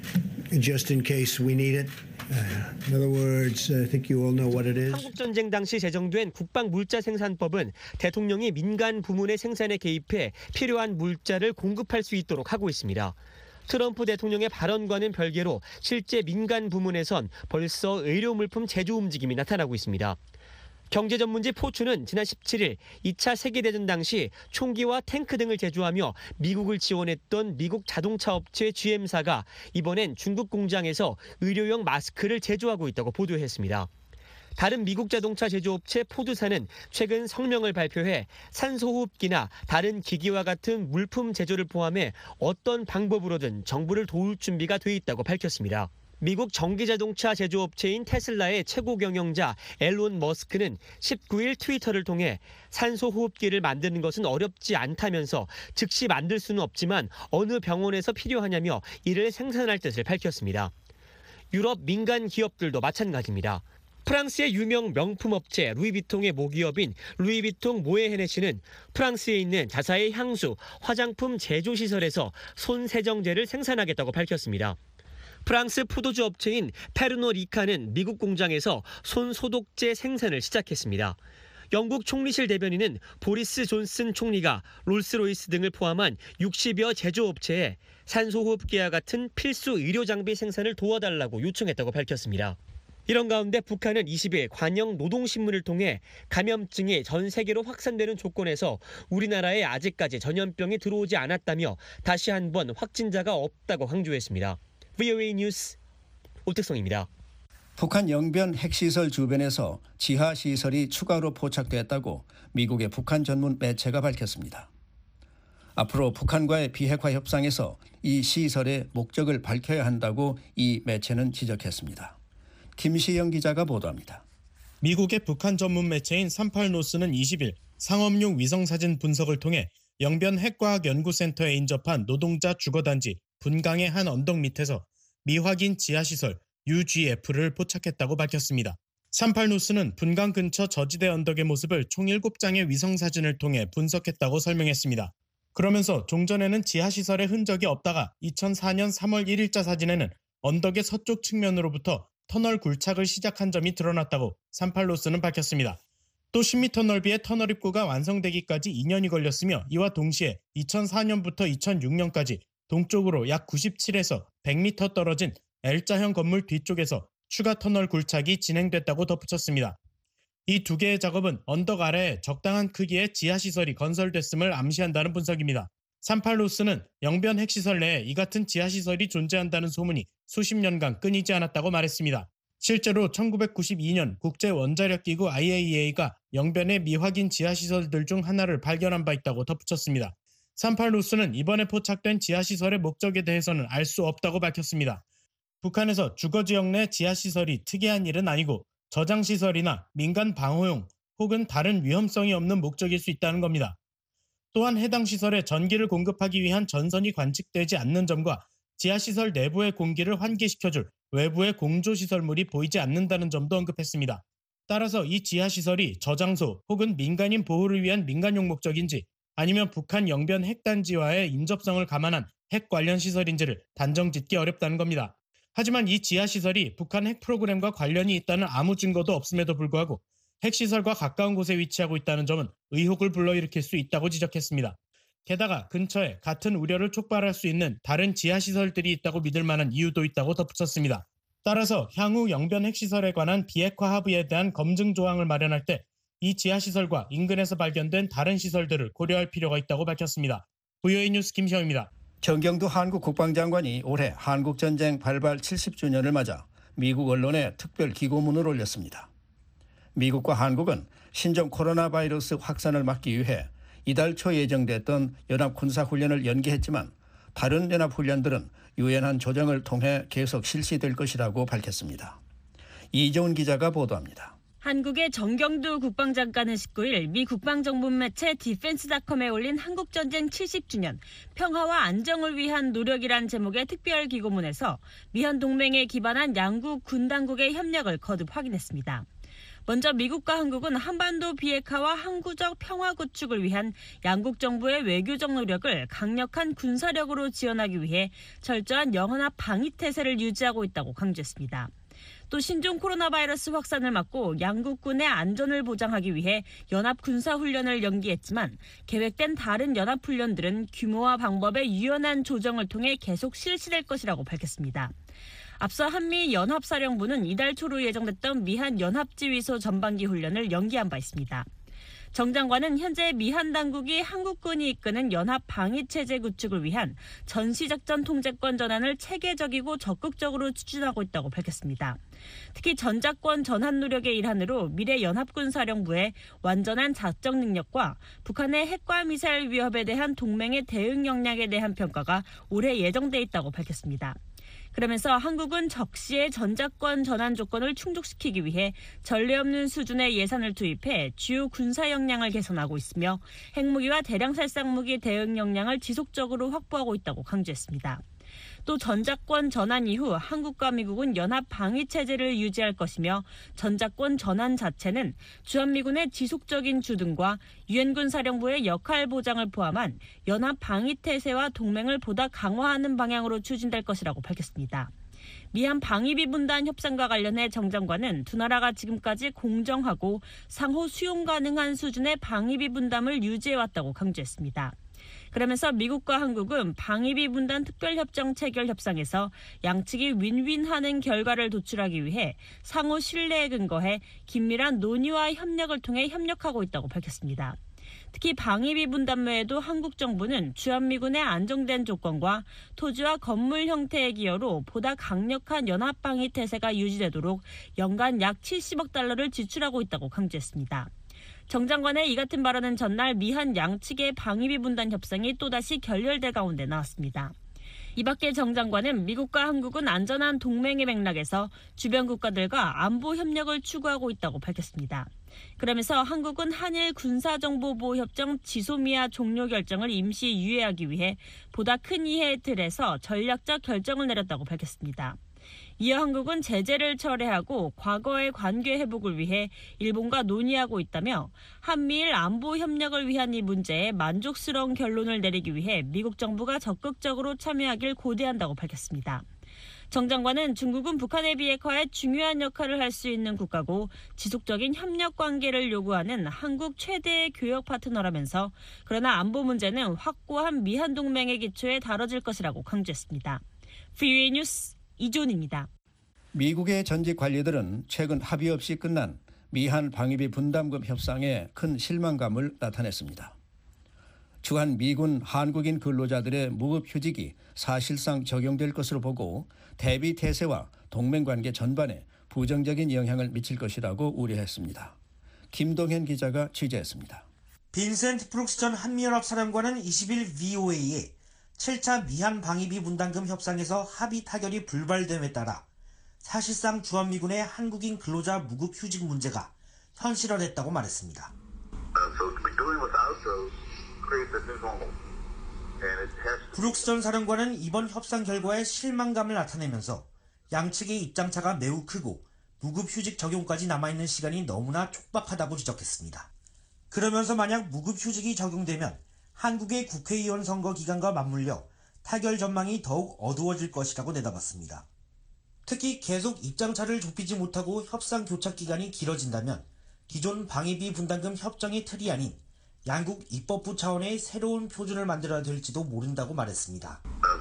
just in case we need it. Uh, in other words, I think you all know what it is. 한국 전쟁 당시 제정된 국방 물자 생산법은 대통령이 민간 부문의 생산에 개입해 필요한 물자를 공급할 수 있도록 하고 있습니다. 트럼프 대통령의 발언과는 별개로 실제 민간 부문에선 벌써 의료 물품 제조 움직임이 나타나고 있습니다. 경제전문지 포춘은 지난 십칠일 이 차 세계대전 당시 총기와 탱크 등을 제조하며 미국을 지원했던 미국 자동차 업체 지엠사가 이번엔 중국 공장에서 의료용 마스크를 제조하고 있다고 보도했습니다. 다른 미국 자동차 제조업체 포드사는 최근 성명을 발표해 산소호흡기나 다른 기기와 같은 물품 제조를 포함해 어떤 방법으로든 정부를 도울 준비가 돼 있다고 밝혔습니다. 미국 전기자동차 제조업체인 테슬라의 최고 경영자 앨런 머스크는 십구일 트위터를 통해 산소호흡기를 만드는 것은 어렵지 않다면서 즉시 만들 수는 없지만 어느 병원에서 필요하냐며 이를 생산할 뜻을 밝혔습니다. 유럽 민간 기업들도 마찬가지입니다. 프랑스의 유명 명품 업체 루이비통의 모기업인 루이비통 모에헤네시는 프랑스에 있는 자사의 향수, 화장품 제조시설에서 손 세정제를 생산하겠다고 밝혔습니다. 프랑스 포도주 업체인 페르노 리카는 미국 공장에서 손 소독제 생산을 시작했습니다. 영국 총리실 대변인은 보리스 존슨 총리가 롤스로이스 등을 포함한 육십여 제조업체에 산소호흡기와 같은 필수 의료장비 생산을 도와달라고 요청했다고 밝혔습니다. 이런 가운데 북한은 이십일 관영 노동신문을 통해 감염증이 전 세계로 확산되는 조건에서 우리나라에 아직까지 전염병이 들어오지 않았다며 다시 한번 확진자가 없다고 강조했습니다. 브이오에이 뉴스 오택성입니다. 북한 영변 핵시설 주변에서 지하시설이 추가로 포착됐다고 미국의 북한 전문 매체가 밝혔습니다. 앞으로 북한과의 비핵화 협상에서 이 시설의 목적을 밝혀야 한다고 이 매체는 지적했습니다. 김시영 기자가 보도합니다. 미국의 북한 전문 매체인 삼십팔 노스는 이십일 상업용 위성사진 분석을 통해 영변 핵과학연구센터에 인접한 노동자 주거단지 분강의 한 언덕 밑에서 미확인 지하시설 유지에프를 포착했다고 밝혔습니다. 삼십팔 노스는 분강 근처 저지대 언덕의 모습을 총 일곱 장의 위성사진을 통해 분석했다고 설명했습니다. 그러면서 종전에는 지하시설의 흔적이 없다가 이천사년 삼월 일일자 사진에는 언덕의 서쪽 측면으로부터 터널 굴착을 시작한 점이 드러났다고 삼십팔 노스는 밝혔습니다. 또 십 미터 넓이의 터널 입구가 완성되기까지 이 년이 걸렸으며 이와 동시에 이천사년부터 이천육년까지 동쪽으로 약 구십칠에서 백 미터 떨어진 L자형 건물 뒤쪽에서 추가 터널 굴착이 진행됐다고 덧붙였습니다. 이 두 개의 작업은 언덕 아래에 적당한 크기의 지하시설이 건설됐음을 암시한다는 분석입니다. 삼십팔 노스는 영변 핵시설 내에 이 같은 지하시설이 존재한다는 소문이 수십 년간 끊이지 않았다고 말했습니다. 실제로 천구백구십이년 국제원자력기구 아이에이이에이가 영변의 미확인 지하시설들 중 하나를 발견한 바 있다고 덧붙였습니다. 삼십팔 노스는 이번에 포착된 지하시설의 목적에 대해서는 알 수 없다고 밝혔습니다. 북한에서 주거지역 내 지하시설이 특이한 일은 아니고 저장시설이나 민간 방호용 혹은 다른 위험성이 없는 목적일 수 있다는 겁니다. 또한 해당 시설에 전기를 공급하기 위한 전선이 관측되지 않는 점과 지하시설 내부의 공기를 환기시켜줄 외부의 공조시설물이 보이지 않는다는 점도 언급했습니다. 따라서 이 지하시설이 저장소 혹은 민간인 보호를 위한 민간용 목적인지 아니면 북한 영변 핵단지와의 인접성을 감안한 핵 관련 시설인지를 단정짓기 어렵다는 겁니다. 하지만 이 지하시설이 북한 핵 프로그램과 관련이 있다는 아무 증거도 없음에도 불구하고 핵시설과 가까운 곳에 위치하고 있다는 점은 의혹을 불러일으킬 수 있다고 지적했습니다. 게다가 근처에 같은 우려를 촉발할 수 있는 다른 지하시설들이 있다고 믿을 만한 이유도 있다고 덧붙였습니다. 따라서 향후 영변 핵시설에 관한 비핵화 합의에 대한 검증 조항을 마련할 때 이 지하시설과 인근에서 발견된 다른 시설들을 고려할 필요가 있다고 밝혔습니다. 브이오에이 뉴스 김시영입니다. 정경두 한국 국방장관이 올해 한국전쟁 발발 칠십 주년을 맞아 미국 언론에 특별 기고문을 올렸습니다. 미국과 한국은 신종 코로나 바이러스 확산을 막기 위해 이달 초 예정됐던 연합군사훈련을 연기했지만 다른 연합훈련들은 유연한 조정을 통해 계속 실시될 것이라고 밝혔습니다. 이재훈 기자가 보도합니다. 한국의 정경두 국방장관은 십구일 미 국방정보 매체 디펜스닷컴에 올린 한국전쟁 칠십 주년 평화와 안정을 위한 노력이란 제목의 특별 기고문에서 미한 동맹에 기반한 양국 군 당국의 협력을 거듭 확인했습니다. 먼저 미국과 한국은 한반도 비핵화와 항구적 평화 구축을 위한 양국 정부의 외교적 노력을 강력한 군사력으로 지원하기 위해 철저한 영연합 방위 태세를 유지하고 있다고 강조했습니다. 또 신종 코로나 바이러스 확산을 막고 양국군의 안전을 보장하기 위해 연합 군사훈련을 연기했지만 계획된 다른 연합훈련들은 규모와 방법의 유연한 조정을 통해 계속 실시될 것이라고 밝혔습니다. 앞서 한미 연합사령부는 이달 초로 예정됐던 미한 연합지휘소 전반기 훈련을 연기한 바 있습니다. 정 장관은 현재 미한 당국이 한국군이 이끄는 연합 방위체제 구축을 위한 전시작전 통제권 전환을 체계적이고 적극적으로 추진하고 있다고 밝혔습니다. 특히 전작권 전환 노력의 일환으로 미래 연합군사령부의 완전한 작전 능력과 북한의 핵과 미사일 위협에 대한 동맹의 대응 역량에 대한 평가가 올해 예정돼 있다고 밝혔습니다. 그러면서 한국은 적시에 전작권 전환 조건을 충족시키기 위해 전례 없는 수준의 예산을 투입해 주요 군사 역량을 개선하고 있으며 핵무기와 대량 살상무기 대응 역량을 지속적으로 확보하고 있다고 강조했습니다. 또 전작권 전환 이후 한국과 미국은 연합 방위 체제를 유지할 것이며 전작권 전환 자체는 주한미군의 지속적인 주둔과 유엔군 사령부의 역할 보장을 포함한 연합 방위 태세와 동맹을 보다 강화하는 방향으로 추진될 것이라고 밝혔습니다. 미한 방위비 분담 협상과 관련해 정 장관은 두 나라가 지금까지 공정하고 상호 수용 가능한 수준의 방위비 분담을 유지해왔다고 강조했습니다. 그러면서 미국과 한국은 방위비 분담 특별협정 체결 협상에서 양측이 윈윈하는 결과를 도출하기 위해 상호 신뢰에 근거해 긴밀한 논의와 협력을 통해 협력하고 있다고 밝혔습니다. 특히 방위비 분담 외에도 한국 정부는 주한미군의 안정된 조건과 토지와 건물 형태의 기여로 보다 강력한 연합방위 태세가 유지되도록 연간 약 칠십억 달러를 지출하고 있다고 강조했습니다. 정 장관의 이 같은 발언은 전날 미한 양측의 방위비 분담 협상이 또다시 결렬될 가운데 나왔습니다. 이 밖에 정 장관은 미국과 한국은 안전한 동맹의 맥락에서 주변 국가들과 안보 협력을 추구하고 있다고 밝혔습니다. 그러면서 한국은 한일 군사정보보호협정 지소미아 종료 결정을 임시 유예하기 위해 보다 큰 이해의 틀에서 전략적 결정을 내렸다고 밝혔습니다. 이어 한국은 제재를 철회하고 과거의 관계 회복을 위해 일본과 논의하고 있다며 한미일 안보 협력을 위한 이 문제에 만족스러운 결론을 내리기 위해 미국 정부가 적극적으로 참여하길 고대한다고 밝혔습니다. 정 장관은 중국은 북한의 비핵화에 중요한 역할을 할 수 있는 국가고 지속적인 협력 관계를 요구하는 한국 최대의 교역 파트너라면서 그러나 안보 문제는 확고한 미한 동맹의 기초에 다뤄질 것이라고 강조했습니다. 프리웨이 뉴스 이존입니다. 미국의 전직 관리들은 최근 합의 없이 끝난 미한 방위비 분담금 협상에 큰 실망감을 나타냈습니다. 주한 미군 한국인 근로자들의 무급휴직이 사실상 적용될 것으로 보고 대비 태세와 동맹관계 전반에 부정적인 영향을 미칠 것이라고 우려했습니다. 김동현 기자가 취재했습니다. 빈센트 브룩스 전 한미연합 사령관은 이십일 브이오에이에 칠 차 미한 방위비 분담금 협상에서 합의 타결이 불발됨에 따라 사실상 주한미군의 한국인 근로자 무급휴직 문제가 현실화됐다고 말했습니다. 브룩스 전 사령관은 이번 협상 결과에 실망감을 나타내면서 양측의 입장차가 매우 크고 무급휴직 적용까지 남아있는 시간이 너무나 촉박하다고 지적했습니다. 그러면서 만약 무급휴직이 적용되면 한국의 국회의원 선거 기간과 맞물려 타결 전망이 더욱 어두워질 것이라고 내다봤습니다. 특히 계속 입장차를 좁히지 못하고 협상 교착 기간이 길어진다면 기존 방위비 분담금 협정의 틀이 아닌 양국 입법부 차원의 새로운 표준을 만들어야 될지도 모른다고 말했습니다.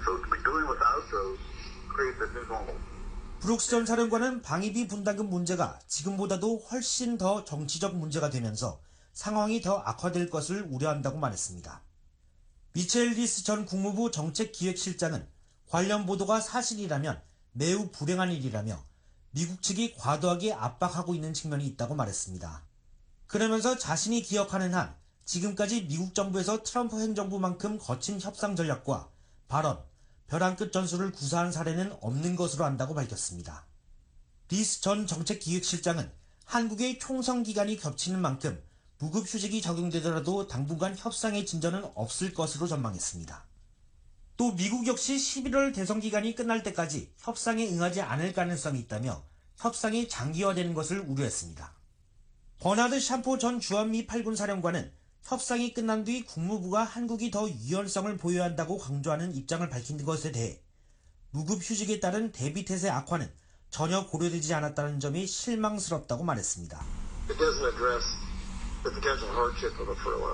브룩스 전 사령관은 방위비 분담금 문제가 지금보다도 훨씬 더 정치적 문제가 되면서 상황이 더 악화될 것을 우려한다고 말했습니다. 미첼 리스 전 국무부 정책기획실장은 관련 보도가 사실이라면 매우 불행한 일이라며 미국 측이 과도하게 압박하고 있는 측면이 있다고 말했습니다. 그러면서 자신이 기억하는 한 지금까지 미국 정부에서 트럼프 행정부만큼 거친 협상 전략과 발언, 벼랑 끝 전술을 구사한 사례는 없는 것으로 안다고 밝혔습니다. 리스 전 정책기획실장은 한국의 총선 기간이 겹치는 만큼 무급휴직이 적용되더라도 당분간 협상의 진전은 없을 것으로 전망했습니다. 또 미국 역시 십일월 대선 기간이 끝날 때까지 협상에 응하지 않을 가능성이 있다며 협상이 장기화되는 것을 우려했습니다. 버나드 샴포 전 주한미 팔군 사령관은 협상이 끝난 뒤 국무부가 한국이 더 유연성을 보여야 한다고 강조하는 입장을 밝힌 것에 대해 무급 휴직에 따른 대비 태세 악화는 전혀 고려되지 않았다는 점이 실망스럽다고 말했습니다. It doesn't address the potential hardship of a furlough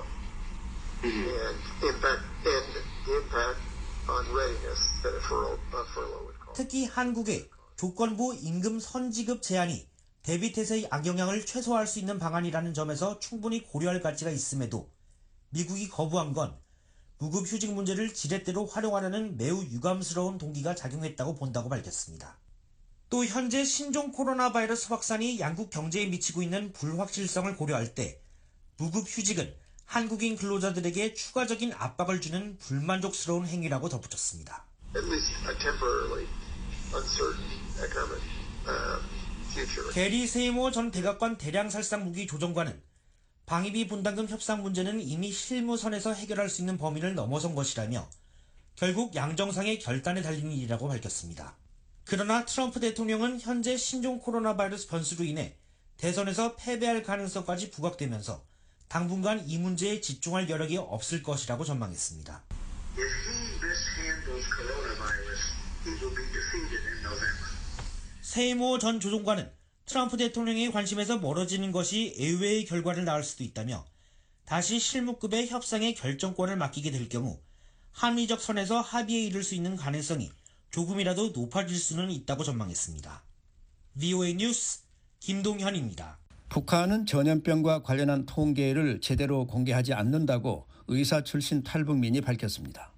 and impact and the impact on readiness that a furlough, a furlough would cause. 특히 한국의 조건부 임금 선지급 제한이 대비 태세의 악영향을 최소화할 수 있는 방안이라는 점에서 충분히 고려할 가치가 있음에도 미국이 거부한 건 무급 휴직 문제를 지렛대로 활용하려는 매우 유감스러운 동기가 작용했다고 본다고 밝혔습니다. 또 현재 신종 코로나 바이러스 확산이 양국 경제에 미치고 있는 불확실성을 고려할 때 무급 휴직은 한국인 근로자들에게 추가적인 압박을 주는 불만족스러운 행위라고 덧붙였습니다. At least a temporarily uncertain economic uh, future. 게리 세이모 전 백악관 대량살상무기 조정관은 방위비 분담금 협상 문제는 이미 실무선에서 해결할 수 있는 범위를 넘어선 것이라며 결국 양정상의 결단에 달린 일이라고 밝혔습니다. 그러나 트럼프 대통령은 현재 신종 코로나 바이러스 변수로 인해 대선에서 패배할 가능성까지 부각되면서 당분간 이 문제에 집중할 여력이 없을 것이라고 전망했습니다. If he mishandles coronavirus, he will be defeated in November. 세이모 전 조종관은 트럼프 대통령의 관심에서 멀어지는 것이 의외의 결과를 낳을 수도 있다며 다시 실무급의 협상의 결정권을 맡기게 될 경우 합리적 선에서 합의에 이를 수 있는 가능성이 조금이라도 높아질 수는 있다고 전망했습니다. 브이오에이 뉴스 김동현입니다. 북한은 전염병과 관련한 통계를 제대로 공개하지 않는다고 의사 출신 탈북민이 밝혔습니다.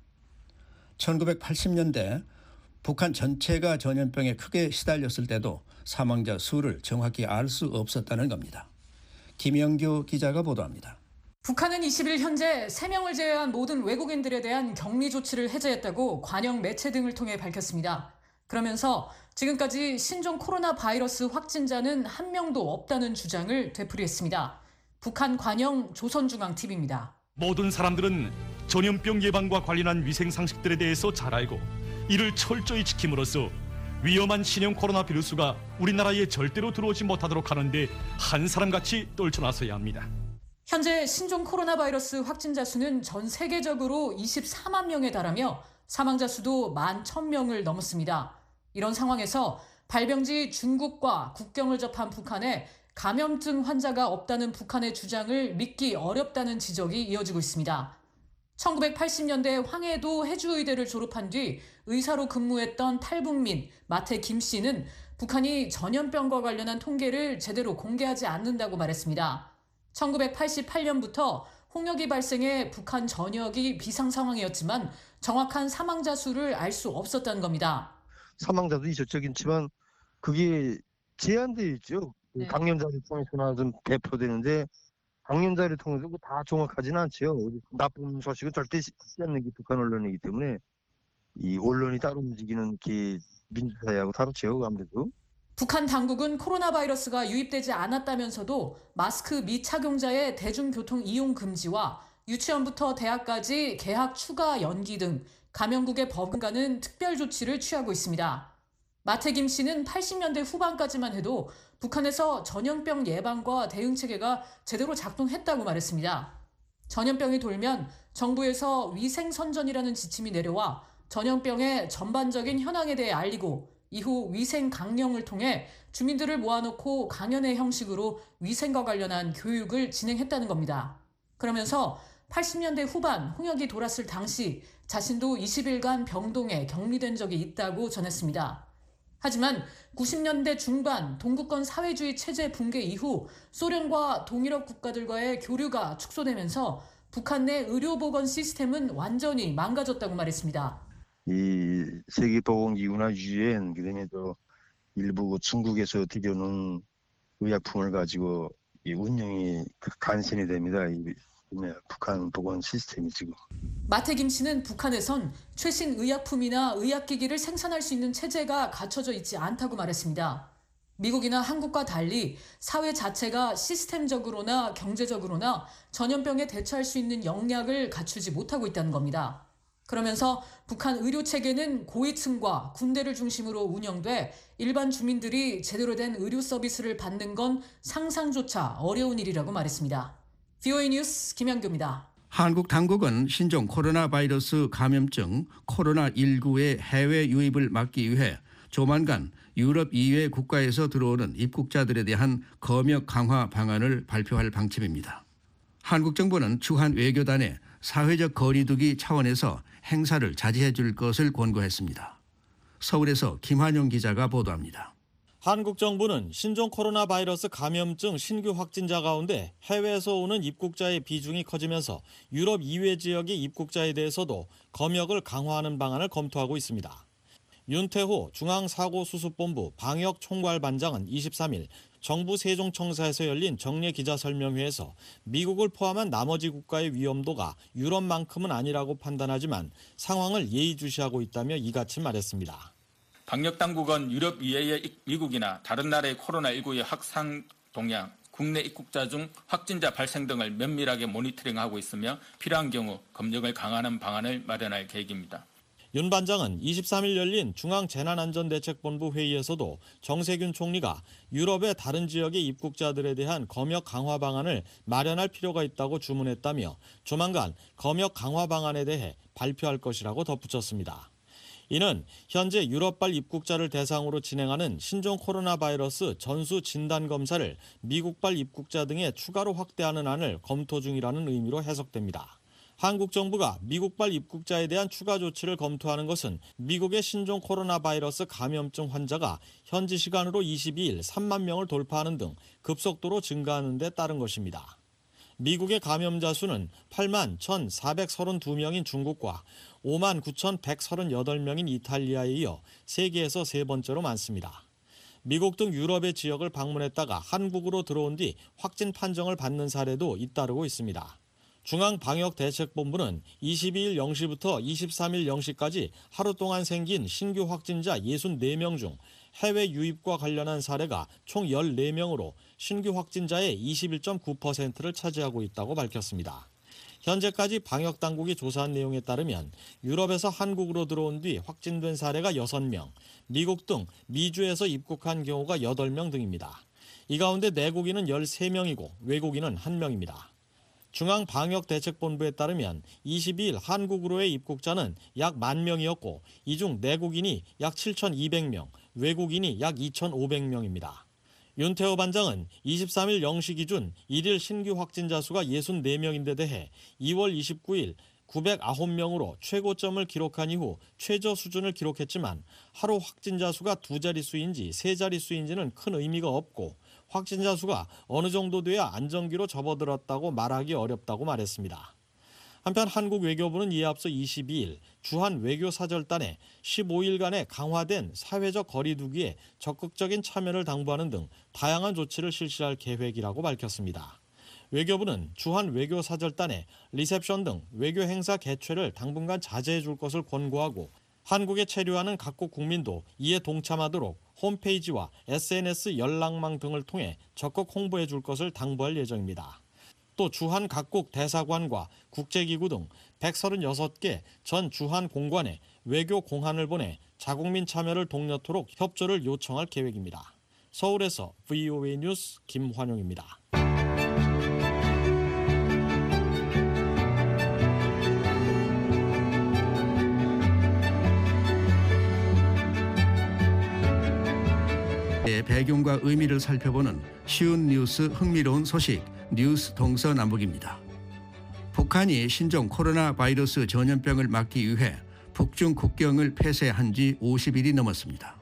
천구백팔십 년대 북한 전체가 전염병에 크게 시달렸을 때도 사망자 수를 정확히 알 수 없었다는 겁니다. 김영규 기자가 보도합니다. 북한은 이십 일 현재 세 명을 제외한 모든 외국인들에 대한 격리 조치를 해제했다고 관영 매체 등을 통해 밝혔습니다. 그러면서 지금까지 신종 코로나 바이러스 확진자는 한 명도 없다는 주장을 되풀이했습니다. 북한 관영 조선중앙티비입니다. 모든 사람들은 전염병 예방과 관련한 위생 상식들에 대해서 잘 알고 이를 철저히 지킴으로써 위험한 신형 코로나 바이러스가 우리나라에 절대로 들어오지 못하도록 하는데 한 사람같이 떨쳐나서야 합니다. 현재 신종 코로나 바이러스 확진자 수는 전 세계적으로 이십사만 명에 달하며 사망자 수도 만 천 명을 넘었습니다. 이런 상황에서 발병지 중국과 국경을 접한 북한에 감염증 환자가 없다는 북한의 주장을 믿기 어렵다는 지적이 이어지고 있습니다. 천구백팔십 년대 황해도 해주의대를 졸업한 뒤 의사로 근무했던 탈북민 마태 김 씨는 북한이 전염병과 관련한 통계를 제대로 공개하지 않는다고 말했습니다. 천구백팔십팔 년부터 홍역이 발생해 북한 전역이 비상 상황이었지만 정확한 사망자 수를 알 수 없었다는 겁니다. 사망자도 있었긴 지만 그게 제한되어 있죠. 네. 감염자를 통해서나 좀 배포되는데 감염자를 통해서 다 정확하지는 않죠. 나쁜 소식은 절대 쓰지 않는 게 북한 언론이기 때문에 이 언론이 따로 움직이는 게 민주사회하고 다르죠. 아무래도. 북한 당국은 코로나 바이러스가 유입되지 않았다면서도 마스크 미착용자의 대중교통 이용 금지와 유치원부터 대학까지 개학 추가 연기 등 감염국에 버금가는 특별 조치를 취하고 있습니다. 마태 김 씨는 팔십 년대 후반까지만 해도 북한에서 전염병 예방과 대응 체계가 제대로 작동했다고 말했습니다. 전염병이 돌면 정부에서 위생선전이라는 지침이 내려와 전염병의 전반적인 현황에 대해 알리고 이후 위생 강령을 통해 주민들을 모아놓고 강연회 형식으로 위생과 관련한 교육을 진행했다는 겁니다. 그러면서 팔십 년대 후반 홍역이 돌았을 당시 자신도 이십 일간 병동에 격리된 적이 있다고 전했습니다. 하지만 구십 년대 중반 동구권 사회주의 체제 붕괴 이후 소련과 동유럽 국가들과의 교류가 축소되면서 북한 내 의료보건 시스템은 완전히 망가졌다고 말했습니다. 이 세계보건기구나 유엔 그다음에 또 일부 중국에서 들여오는 의약품을 가지고 이 운영이 간신이 됩니다. 이 북한 보건 시스템이 지금. 마태 김 씨는 북한에선 최신 의약품이나 의학기기를 생산할 수 있는 체제가 갖춰져 있지 않다고 말했습니다. 미국이나 한국과 달리 사회 자체가 시스템적으로나 경제적으로나 전염병에 대처할 수 있는 역량을 갖추지 못하고 있다는 겁니다. 그러면서 북한 의료 체계는 고위층과 군대를 중심으로 운영돼 일반 주민들이 제대로 된 의료 서비스를 받는 건 상상조차 어려운 일이라고 말했습니다. 브이오에이 뉴스 김현규입니다. 한국 당국은 신종 코로나 바이러스 감염증 코로나십구의 해외 유입을 막기 위해 조만간 유럽 이외 국가에서 들어오는 입국자들에 대한 검역 강화 방안을 발표할 방침입니다. 한국 정부는 주한 외교단에 사회적 거리두기 차원에서 행사를 자제해 줄 것을 권고했습니다. 서울에서 김환용 기자가 보도합니다. 한국 정부는 신종 코로나 바이러스 감염증 신규 확진자 가운데 해외에서 오는 입국자의 비중이 커지면서 유럽 이외 지역의 입국자에 대해서도 검역을 강화하는 방안을 검토하고 있습니다. 윤태호 중앙사고수습본부 방역총괄반장은 이십삼 일 정부 세종청사에서 열린 정례 기자설명회에서 미국을 포함한 나머지 국가의 위험도가 유럽만큼은 아니라고 판단하지만 상황을 예의주시하고 있다며 이같이 말했습니다. 방역당국은 유럽 이외의 미국이나 다른 나라의 코로나십구의 확산 동향, 국내 입국자 중 확진자 발생 등을 면밀하게 모니터링하고 있으며 필요한 경우 검역을 강화하는 방안을 마련할 계획입니다. 윤 반장은 이십삼 일 열린 중앙재난안전대책본부 회의에서도 정세균 총리가 유럽의 다른 지역의 입국자들에 대한 검역 강화 방안을 마련할 필요가 있다고 주문했다며 조만간 검역 강화 방안에 대해 발표할 것이라고 덧붙였습니다. 이는 현재 유럽발 입국자를 대상으로 진행하는 신종 코로나 바이러스 전수 진단 검사를 미국발 입국자 등에 추가로 확대하는 안을 검토 중이라는 의미로 해석됩니다. 한국 정부가 미국발 입국자에 대한 추가 조치를 검토하는 것은 미국의 신종 코로나 바이러스 감염증 환자가 현지 시간으로 이십이 일 삼만 명을 돌파하는 등 급속도로 증가하는 데 따른 것입니다. 미국의 감염자 수는 팔만 천사백삼십이 명인 중국과 오만 구천백삼십팔 명인 이탈리아에 이어 세계에서 세 번째로 많습니다. 미국 등 유럽의 지역을 방문했다가 한국으로 들어온 뒤 확진 판정을 받는 사례도 잇따르고 있습니다. 중앙방역대책본부는 이십이 일 영 시부터 이십삼 일 영 시까지 하루 동안 생긴 신규 확진자 육십사 명 중 해외 유입과 관련한 사례가 총 십사 명으로 신규 확진자의 이십일 점 구 퍼센트를 차지하고 있다고 밝혔습니다. 현재까지 방역당국이 조사한 내용에 따르면 유럽에서 한국으로 들어온 뒤 확진된 사례가 여섯 명, 미국 등 미주에서 입국한 경우가 여덟 명 등입니다. 이 가운데 내국인은 열세 명이고 외국인은 한 명입니다. 중앙방역대책본부에 따르면 이십이 일 한국으로의 입국자는 약 만 명이었고 이 중 내국인이 약 칠천이백 명, 외국인이 약 이천오백 명입니다. 윤태호 반장은 이십삼 일 영 시 기준 일일 신규 확진자 수가 육십사 명인데 대해 이월 이십구 일 구백구 명으로 최고점을 기록한 이후 최저 수준을 기록했지만 하루 확진자 수가 두 자릿수인지 세 자릿수인지는 큰 의미가 없고 확진자 수가 어느 정도 돼야 안정기로 접어들었다고 말하기 어렵다고 말했습니다. 한편 한국 외교부는 이에 앞서 이십이 일 주한 외교사절단에 십오 일간의 강화된 사회적 거리두기에 적극적인 참여를 당부하는 등 다양한 조치를 실시할 계획이라고 밝혔습니다. 외교부는 주한 외교사절단에 리셉션 등 외교 행사 개최를 당분간 자제해 줄 것을 권고하고 한국에 체류하는 각국 국민도 이에 동참하도록 홈페이지와 에스엔에스 연락망 등을 통해 적극 홍보해 줄 것을 당부할 예정입니다. 또 주한 각국 대사관과 국제기구 등 백삼십육 개 전 주한 공관에 외교 공한을 보내 자국민 참여를 독려토록 협조를 요청할 계획입니다. 서울에서 브이오에이 뉴스 김환용입니다. 배경과 의미를 살펴보는 쉬운 뉴스 흥미로운 소식 뉴스 동서남북입니다. 북한이 신종 코로나 바이러스 전염병을 막기 위해 북중 국경을 폐쇄한 지 오십 일이 넘었습니다.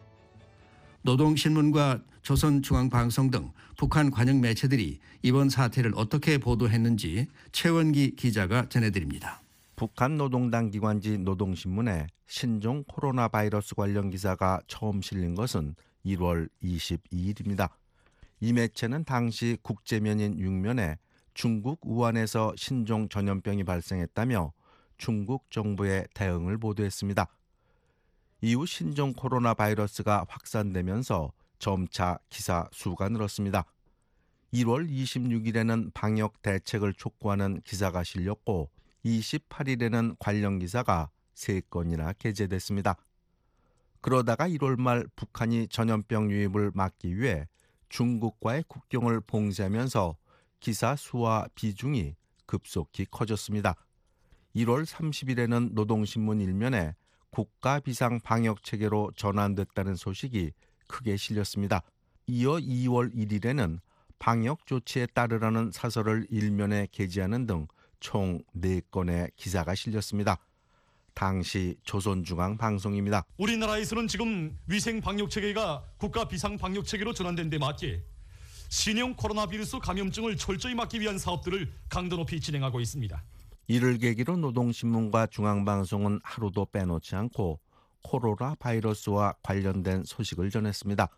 노동신문과 조선중앙방송 등 북한 관영 매체들이 이번 사태를 어떻게 보도했는지 최원기 기자가 전해드립니다. 북한 노동당 기관지 노동신문에 신종 코로나 바이러스 관련 기사가 처음 실린 것은 일월 이십이일입니다. 이 매체는 당시 국제면인 육 면에 중국 우한에서 신종 전염병이 발생했다며 중국 정부의 대응을 보도했습니다. 이후 신종 코로나 바이러스가 확산되면서 점차 기사 수가 늘었습니다. 일월 이십육일에는 방역 대책을 촉구하는 기사가 실렸고 이십팔일에는 관련 기사가 세 건이나 게재됐습니다. 그러다가 일월 말 북한이 전염병 유입을 막기 위해 중국과의 국경을 봉쇄하면서 기사 수와 비중이 급속히 커졌습니다. 일월 삼십일에는 노동신문 일면에 국가 비상 방역 체계로 전환됐다는 소식이 크게 실렸습니다. 이어 이월 일일에는 방역 조치에 따르라는 사설을 일면에 게재하는 등 총 네 건의 기사가 실렸습니다. 당시 조선중앙방송입니다. 우리나라에서는 지금 위생 방역 체계가 국가 비상 방역 체계로 전환된 데 맞게 신형 코로나 바이러스 감염증을 철저히 막기 위한 사업들을 강도 높이 진행하고 있습니다. 이를 계기로 노동신문과 중앙방송은 하루도 빼놓지 않고 코로나 바이러스와 관련된 소식을 전했습니다.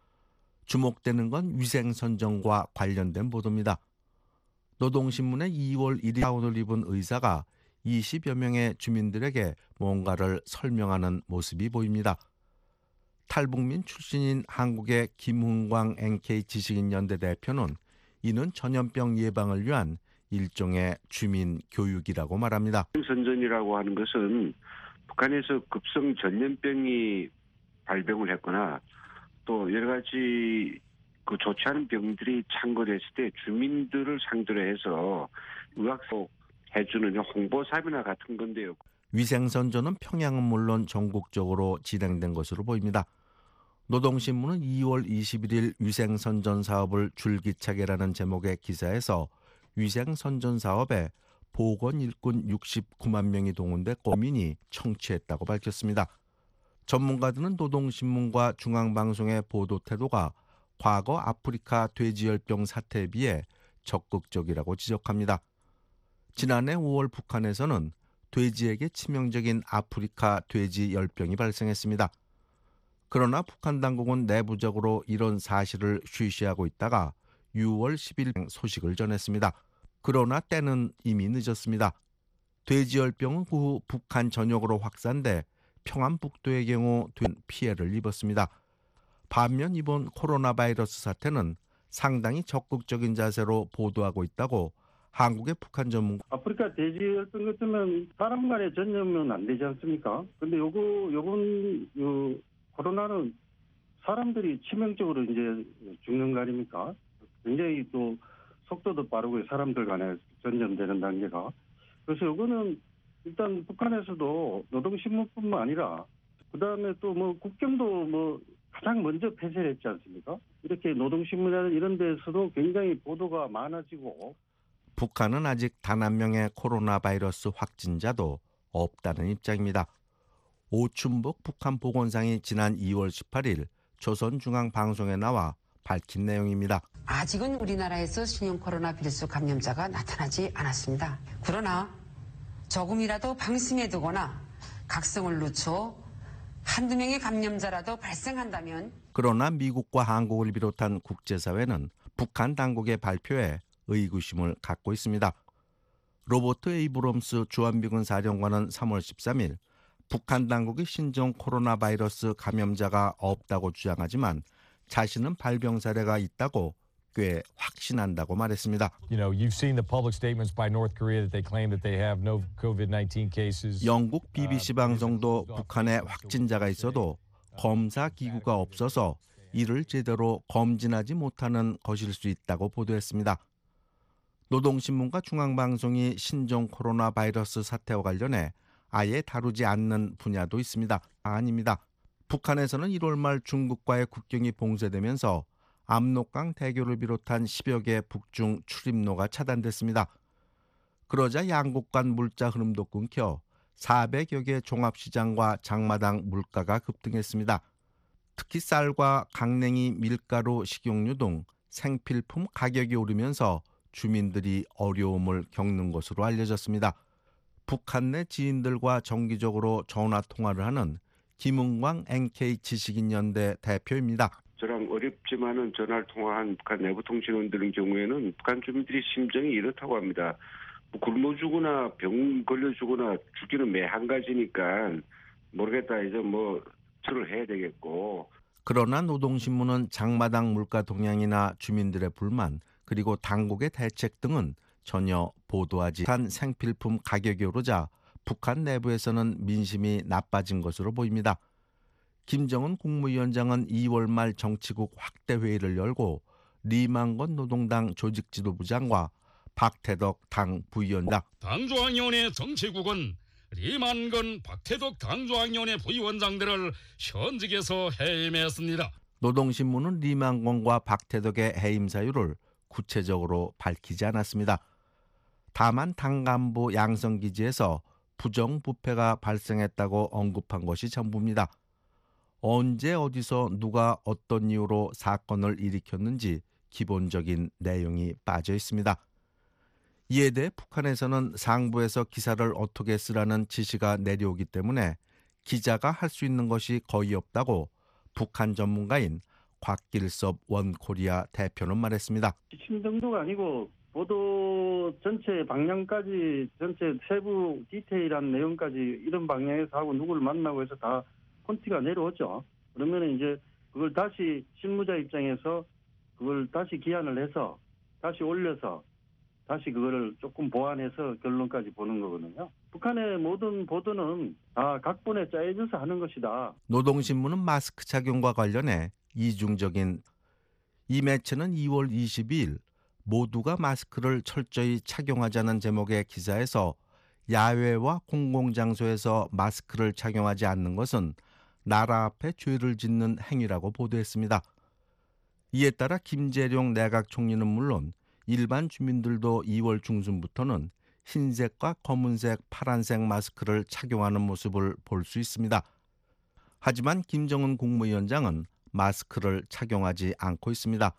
주목되는 건 위생선정과 관련된 보도입니다. 노동신문의 이월 일일 가운을 입은 의사가 이십여 명의 주민들에게 뭔가를 설명하는 모습이 보입니다. 탈북민 출신인 한국의 김훈광 엔케이 지식인연대 대표는 이는 전염병 예방을 위한 일종의 주민 교육이라고 말합니다. 선전이라고 하는 것은 북한에서 급성 전염병이 발병을 했거나 또 여러 가지 그 좋지 않은 병들이 창궐했을 때 주민들을 상대로 해서 의학소 해주는 홍보사업이나 같은 건데요. 위생선전은 평양은 물론 전국적으로 진행된 것으로 보입니다. 노동신문은 이월 이십일일 위생선전 사업을 줄기차게라는 제목의 기사에서 위생선전 사업에 보건 일꾼 육십구만 명이 동원돼 고민이 청취했다고 밝혔습니다. 전문가들은 노동신문과 중앙방송의 보도 태도가 과거 아프리카 돼지열병 사태에 비해 적극적이라고 지적합니다. 지난해 오월 북한에서는 돼지에게 치명적인 아프리카 돼지열병이 발생했습니다. 그러나 북한 당국은 내부적으로 이런 사실을 쉬쉬하고 있다가 유월 십일 소식을 전했습니다. 그러나 때는 이미 늦었습니다. 돼지열병은 그 후 북한 전역으로 확산돼 평안북도의 경우 피해를 입었습니다. 반면 이번 코로나 바이러스 사태는 상당히 적극적인 자세로 보도하고 있다고 한국의 북한 전문가 아프리카 돼지열병 같으면 사람 간의 전염은 안 되지 않습니까? 근데 요거 요건 요 코로나는 사람들이 치명적으로 이제 죽는 거 아닙니까? 굉장히 또 속도도 빠르고 사람들 간에 전염되는 단계가. 그래서 요거는 일단 북한에서도 노동신문뿐만 아니라 그다음에 또 뭐 국경도 뭐 가장 먼저 폐쇄를 했지 않습니까? 이렇게 노동신문이나 이런 데서도 굉장히 보도가 많아지고 북한은 아직 단 한 명의 코로나 바이러스 확진자도 없다는 입장입니다. 오춘복 북한 보건상이 지난 이월 십팔일 조선중앙방송에 나와 밝힌 내용입니다. 아직은 우리나라에서 신형 코로나 바이러스 감염자가 나타나지 않았습니다. 그러나 조금이라도 방심해 두거나 각성을 늦춰 한두 명의 감염자라도 발생한다면 그러나 미국과 한국을 비롯한 국제사회는 북한 당국의 발표에 의구심을 갖고 있습니다. 로버트 에이브럼스 주한미군 사령관은 삼월 십삼일 북한 당국이 신종 코로나 바이러스 감염자가 없다고 주장하지만 자신은 발병 사례가 있다고 꽤 확신한다고 말했습니다. You know, you've seen the public statements by North Korea that they claim that they have no 코비드 나인틴 cases. 영국 비비씨 방송도 북한에 확진자가 있어도 검사 기구가 없어서 이를 제대로 검진하지 못하는 것일 수 있다고 보도했습니다. 노동신문과 중앙방송이 신종 코로나 바이러스 사태와 관련해 아예 다루지 않는 분야도 있습니다. 아닙니다. 북한에서는 일월 말 중국과의 국경이 봉쇄되면서 압록강 대교를 비롯한 십여 개 북중 출입로가 차단됐습니다. 그러자 양국 간 물자 흐름도 끊겨 사백여 개 종합시장과 장마당 물가가 급등했습니다. 특히 쌀과 강냉이, 밀가루, 식용유 등 생필품 가격이 오르면서 주민들이 어려움을 겪는 것으로 알려졌습니다. 북한 내 지인들과 정기적으로 전화 통화를 하는 김은광 엔케이 지식인연대 대표입니다. 저랑 어렵지만은 전화를 통화한 북한 내부 통신원들의 경우에는 북한 주민들이 심정이 이렇다고 합니다. 뭐 굶어 죽거나 병 걸려 죽거나 죽기는 매 한 가지니까 모르겠다 이제 뭐 처를 해야 되겠고. 그러나 노동신문은 장마당 물가 동향이나 주민들의 불만 그리고 당국의 대책 등은 전혀 보도하지 못한 생필품 가격이 오르자 북한 내부에서는 민심이 나빠진 것으로 보입니다. 김정은 국무위원장은 이월 말 정치국 확대 회의를 열고 리만건 노동당 조직지도부장과 박태덕 당 부위원장, 당조항위원회 정치국은 리만건, 박태덕 당조항위원회 부위원장들을 현직에서 해임했습니다. 노동신문은 리만건과 박태덕의 해임 사유를 구체적으로 밝히지 않았습니다. 다만 당 간부 양성기지에서 부정부패가 발생했다고 언급한 것이 전부입니다. 언제 어디서 누가 어떤 이유로 사건을 일으켰는지 기본적인 내용이 빠져 있습니다. 이에 대해 북한에서는 상부에서 기사를 어떻게 쓰라는 지시가 내려오기 때문에 기자가 할 수 있는 것이 거의 없다고 북한 전문가인 곽길섭 원코리아 대표는 말했습니다. 지침 정도가 아니고 보도 전체 방향까지 전체 세부 디테일한 내용까지 이런 방향에서 하고 누구를 만나고 해서 다 콘티가 내려오죠. 그러면 이제 그걸 다시 실무자 입장에서 그걸 다시 기한을 해서 다시 올려서 다시 그거를 조금 보완해서 결론까지 보는 거거든요. 북한의 모든 보도는 다 각본에 짜여져서 하는 것이다. 노동신문은 마스크 착용과 관련해 이중적인 이 매체는 이월 이십이일 모두가 마스크를 철저히 착용하자는 제목의 기사에서 야외와 공공장소에서 마스크를 착용하지 않는 것은 나라 앞에 죄를 짓는 행위라고 보도했습니다. 이에 따라 김재룡 내각 총리는 물론 일반 주민들도 이월 중순부터는 흰색과 검은색, 파란색 마스크를 착용하는 모습을 볼 수 있습니다. 하지만 김정은 국무위원장은 마스크를 착용하지 않고 있습니다.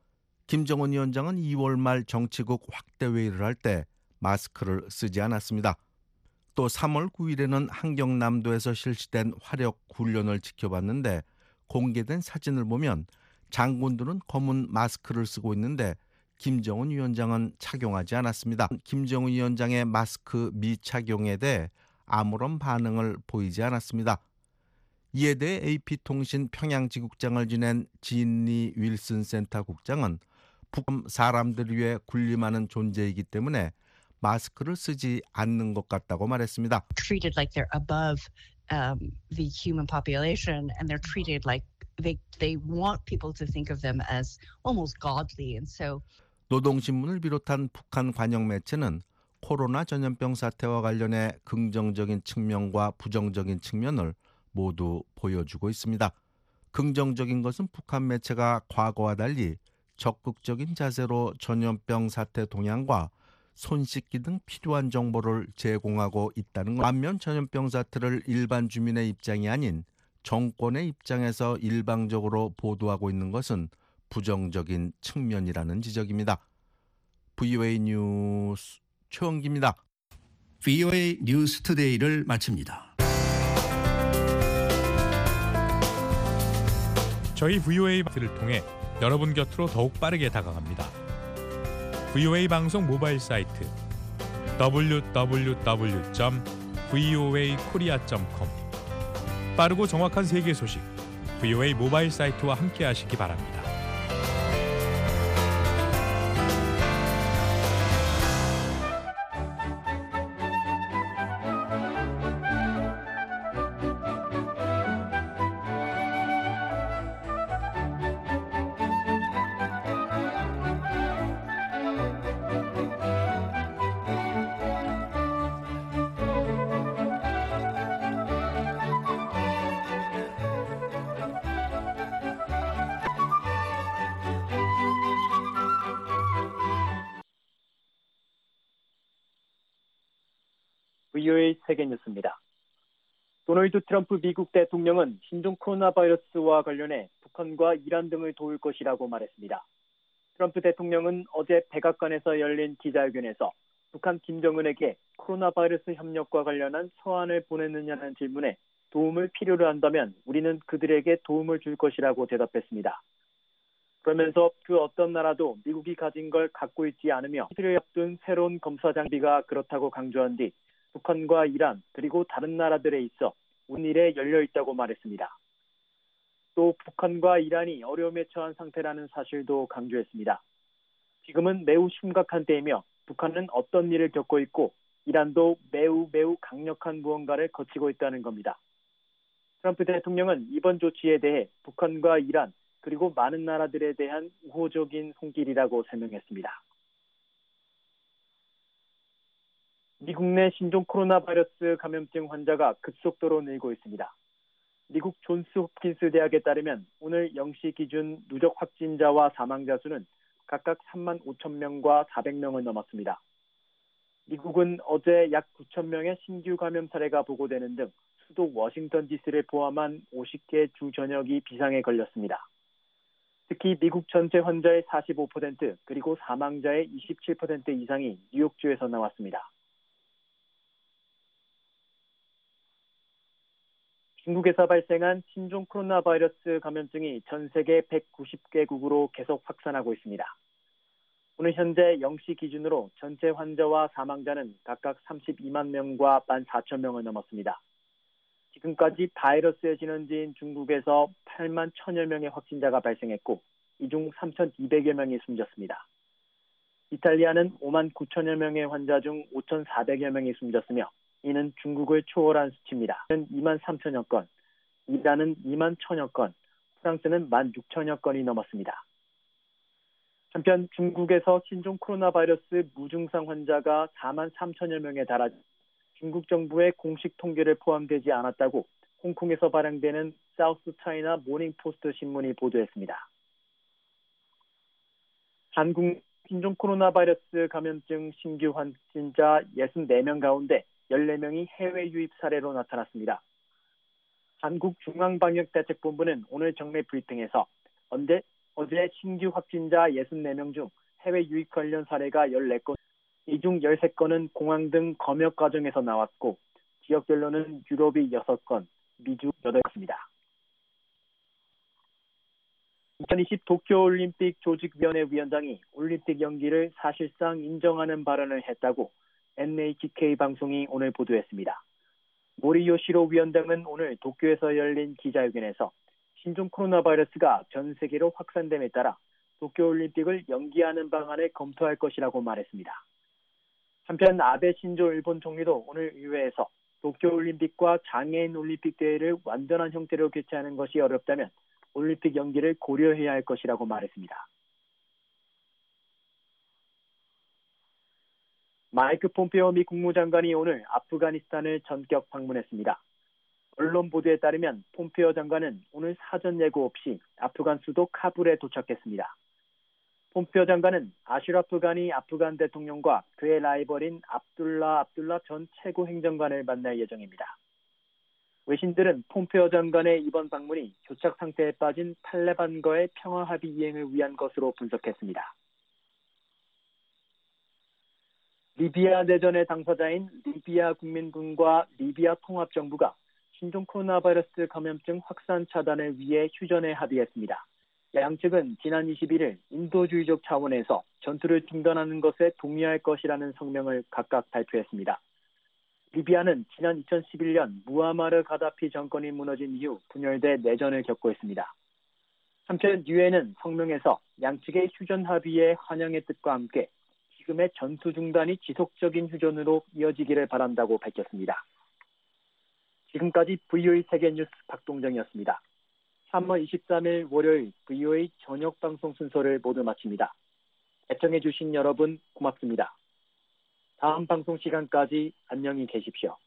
김정은 위원장은 이월 말 정치국 확대 회의를 할 때 마스크를 쓰지 않았습니다. 또 삼월 구일에는 한경남도에서 실시된 화력 훈련을 지켜봤는데 공개된 사진을 보면 장군들은 검은 마스크를 쓰고 있는데 김정은 위원장은 착용하지 않았습니다. 김정은 위원장의 마스크 미착용에 대해 아무런 반응을 보이지 않았습니다. 이에 대해 에이피통신 평양지국장을 지낸 진리 윌슨 센터 국장은 북한 사람들을 위해 군림하는 존재이기 때문에 마스크를 쓰지 않는 것 같다고 말했습니다. Treated like they're above um, the human population, and they're treated like they they want people to think of them as almost godly, and so. 노동신문을 비롯한 북한 관영 매체는 코로나 전염병 사태와 관련해 긍정적인 측면과 부정적인 측면을 모두 보여주고 있습니다. 긍정적인 것은 북한 매체가 과거와 달리 적극적인 자세로 전염병 사태 동향과 손 씻기 등 필요한 정보를 제공하고 있다는 것. 반면 전염병 사태를 일반 주민의 입장이 아닌 정권의 입장에서 일방적으로 보도하고 있는 것은 부정적인 측면이라는 지적입니다. 브이오에이 뉴스 최원기입니다. 브이오에이 뉴스 투데이를 마칩니다. 저희 브이오에이를 통해 여러분 곁으로 더욱 빠르게 다가갑니다. 브이오에이 방송 모바일 사이트 더블유 더블유 더블유 점 브이오에이 코리아 점 컴 빠르고 정확한 세계 소식 브이오에이 모바일 사이트와 함께하시기 바랍니다. 브이오에이 세계뉴스입니다. 도널드 트럼프 미국 대통령은 신종 코로나 바이러스와 관련해 북한과 이란 등을 도울 것이라고 말했습니다. 트럼프 대통령은 어제 백악관에서 열린 기자회견에서 북한 김정은에게 코로나 바이러스 협력과 관련한 서한을 보냈느냐는 질문에 도움을 필요로 한다면 우리는 그들에게 도움을 줄 것이라고 대답했습니다. 그러면서 그 어떤 나라도 미국이 가진 걸 갖고 있지 않으며 이틀을 앞둔 새로운 검사 장비가 그렇다고 강조한 뒤 북한과 이란 그리고 다른 나라들에 있어 운일에 열려 있다고 말했습니다. 또 북한과 이란이 어려움에 처한 상태라는 사실도 강조했습니다. 지금은 매우 심각한 때이며 북한은 어떤 일을 겪고 있고 이란도 매우 매우 강력한 무언가를 거치고 있다는 겁니다. 트럼프 대통령은 이번 조치에 대해 북한과 이란 그리고 많은 나라들에 대한 우호적인 손길이라고 설명했습니다. 미국 내 신종 코로나 바이러스 감염증 환자가 급속도로 늘고 있습니다. 미국 존스 홉킨스 대학에 따르면 오늘 영 시 기준 누적 확진자와 사망자 수는 각각 삼만 오천 명과 사백 명을 넘었습니다. 미국은 어제 약 구천 명의 신규 감염 사례가 보고되는 등 수도 워싱턴 디씨를 포함한 오십 개 주 전역이 비상에 걸렸습니다. 특히 미국 전체 환자의 사십오 퍼센트 그리고 사망자의 이십칠 퍼센트 이상이 뉴욕주에서 나왔습니다. 중국에서 발생한 신종 코로나 바이러스 감염증이 전 세계 백구십 개국으로 계속 확산하고 있습니다. 오늘 현재 영 시 기준으로 전체 환자와 사망자는 각각 삼십이만 명과 만 사천 명을 넘었습니다. 지금까지 바이러스의 진원지인 중국에서 팔만 천여 명의 확진자가 발생했고 이 중 삼천이백여 명이 숨졌습니다. 이탈리아는 오만 구천여 명의 환자 중 오천사백여 명이 숨졌으며 이는 중국을 초월한 수치입니다. 이만 삼천여 건, 이란은 이만 천여 건, 프랑스는 만 육천여 건이 넘었습니다. 한편 중국에서 신종 코로나 바이러스 무증상 환자가 사만 삼천여 명에 달아 중국 정부의 공식 통계를 포함되지 않았다고 홍콩에서 발행되는 사우스 차이나 모닝포스트 신문이 보도했습니다. 한국 신종 코로나 바이러스 감염증 신규 확진자 육십사 명 가운데 열네 명이 해외 유입 사례로 나타났습니다. 한국중앙방역대책본부는 오늘 정례 브리핑에서 언제, 어제 신규 확진자 육십사 명 중 해외 유입 관련 사례가 열네 건, 이 중 열세 건은 공항 등 검역 과정에서 나왔고 지역별로는 유럽이 여섯 건, 미주 여덟 건입니다. 이천이십 도쿄올림픽 조직위원회 위원장이 올림픽 연기를 사실상 인정하는 발언을 했다고 엔에이치케이 방송이 오늘 보도했습니다. 모리 요시로 위원장은 오늘 도쿄에서 열린 기자회견에서 신종 코로나 바이러스가 전 세계로 확산됨에 따라 도쿄올림픽을 연기하는 방안을 검토할 것이라고 말했습니다. 한편 아베 신조 일본 총리도 오늘 의회에서 도쿄올림픽과 장애인 올림픽 대회를 완전한 형태로 개최하는 것이 어렵다면 올림픽 연기를 고려해야 할 것이라고 말했습니다. 마이크 폼페오 미 국무장관이 오늘 아프가니스탄을 전격 방문했습니다. 언론 보도에 따르면 폼페오 장관은 오늘 사전 예고 없이 아프간 수도 카불에 도착했습니다. 폼페오 장관은 아슈라프 가니 아프간 대통령과 그의 라이벌인 압둘라 압둘라 전 최고 행정관을 만날 예정입니다. 외신들은 폼페오 장관의 이번 방문이 교착 상태에 빠진 탈레반과의 평화 합의 이행을 위한 것으로 분석했습니다. 리비아 내전의 당사자인 리비아 국민군과 리비아 통합정부가 신종 코로나 바이러스 감염증 확산 차단을 위해 휴전에 합의했습니다. 양측은 지난 이십일 일 인도주의적 차원에서 전투를 중단하는 것에 동의할 것이라는 성명을 각각 발표했습니다. 리비아는 지난 이천십일 년 무아마르 가다피 정권이 무너진 이후 분열돼 내전을 겪고 있습니다. 한편 유엔은 성명에서 양측의 휴전 합의에 환영의 뜻과 함께 지금의 전투 중단이 지속적인 휴전으로 이어지기를 바란다고 밝혔습니다. 지금까지 브이오에이 세계뉴스 박동정이었습니다. 삼월 이십삼일 월요일 브이오에이 저녁 방송 순서를 모두 마칩니다. 애청해주신 여러분 고맙습니다. 다음 방송 시간까지 안녕히 계십시오.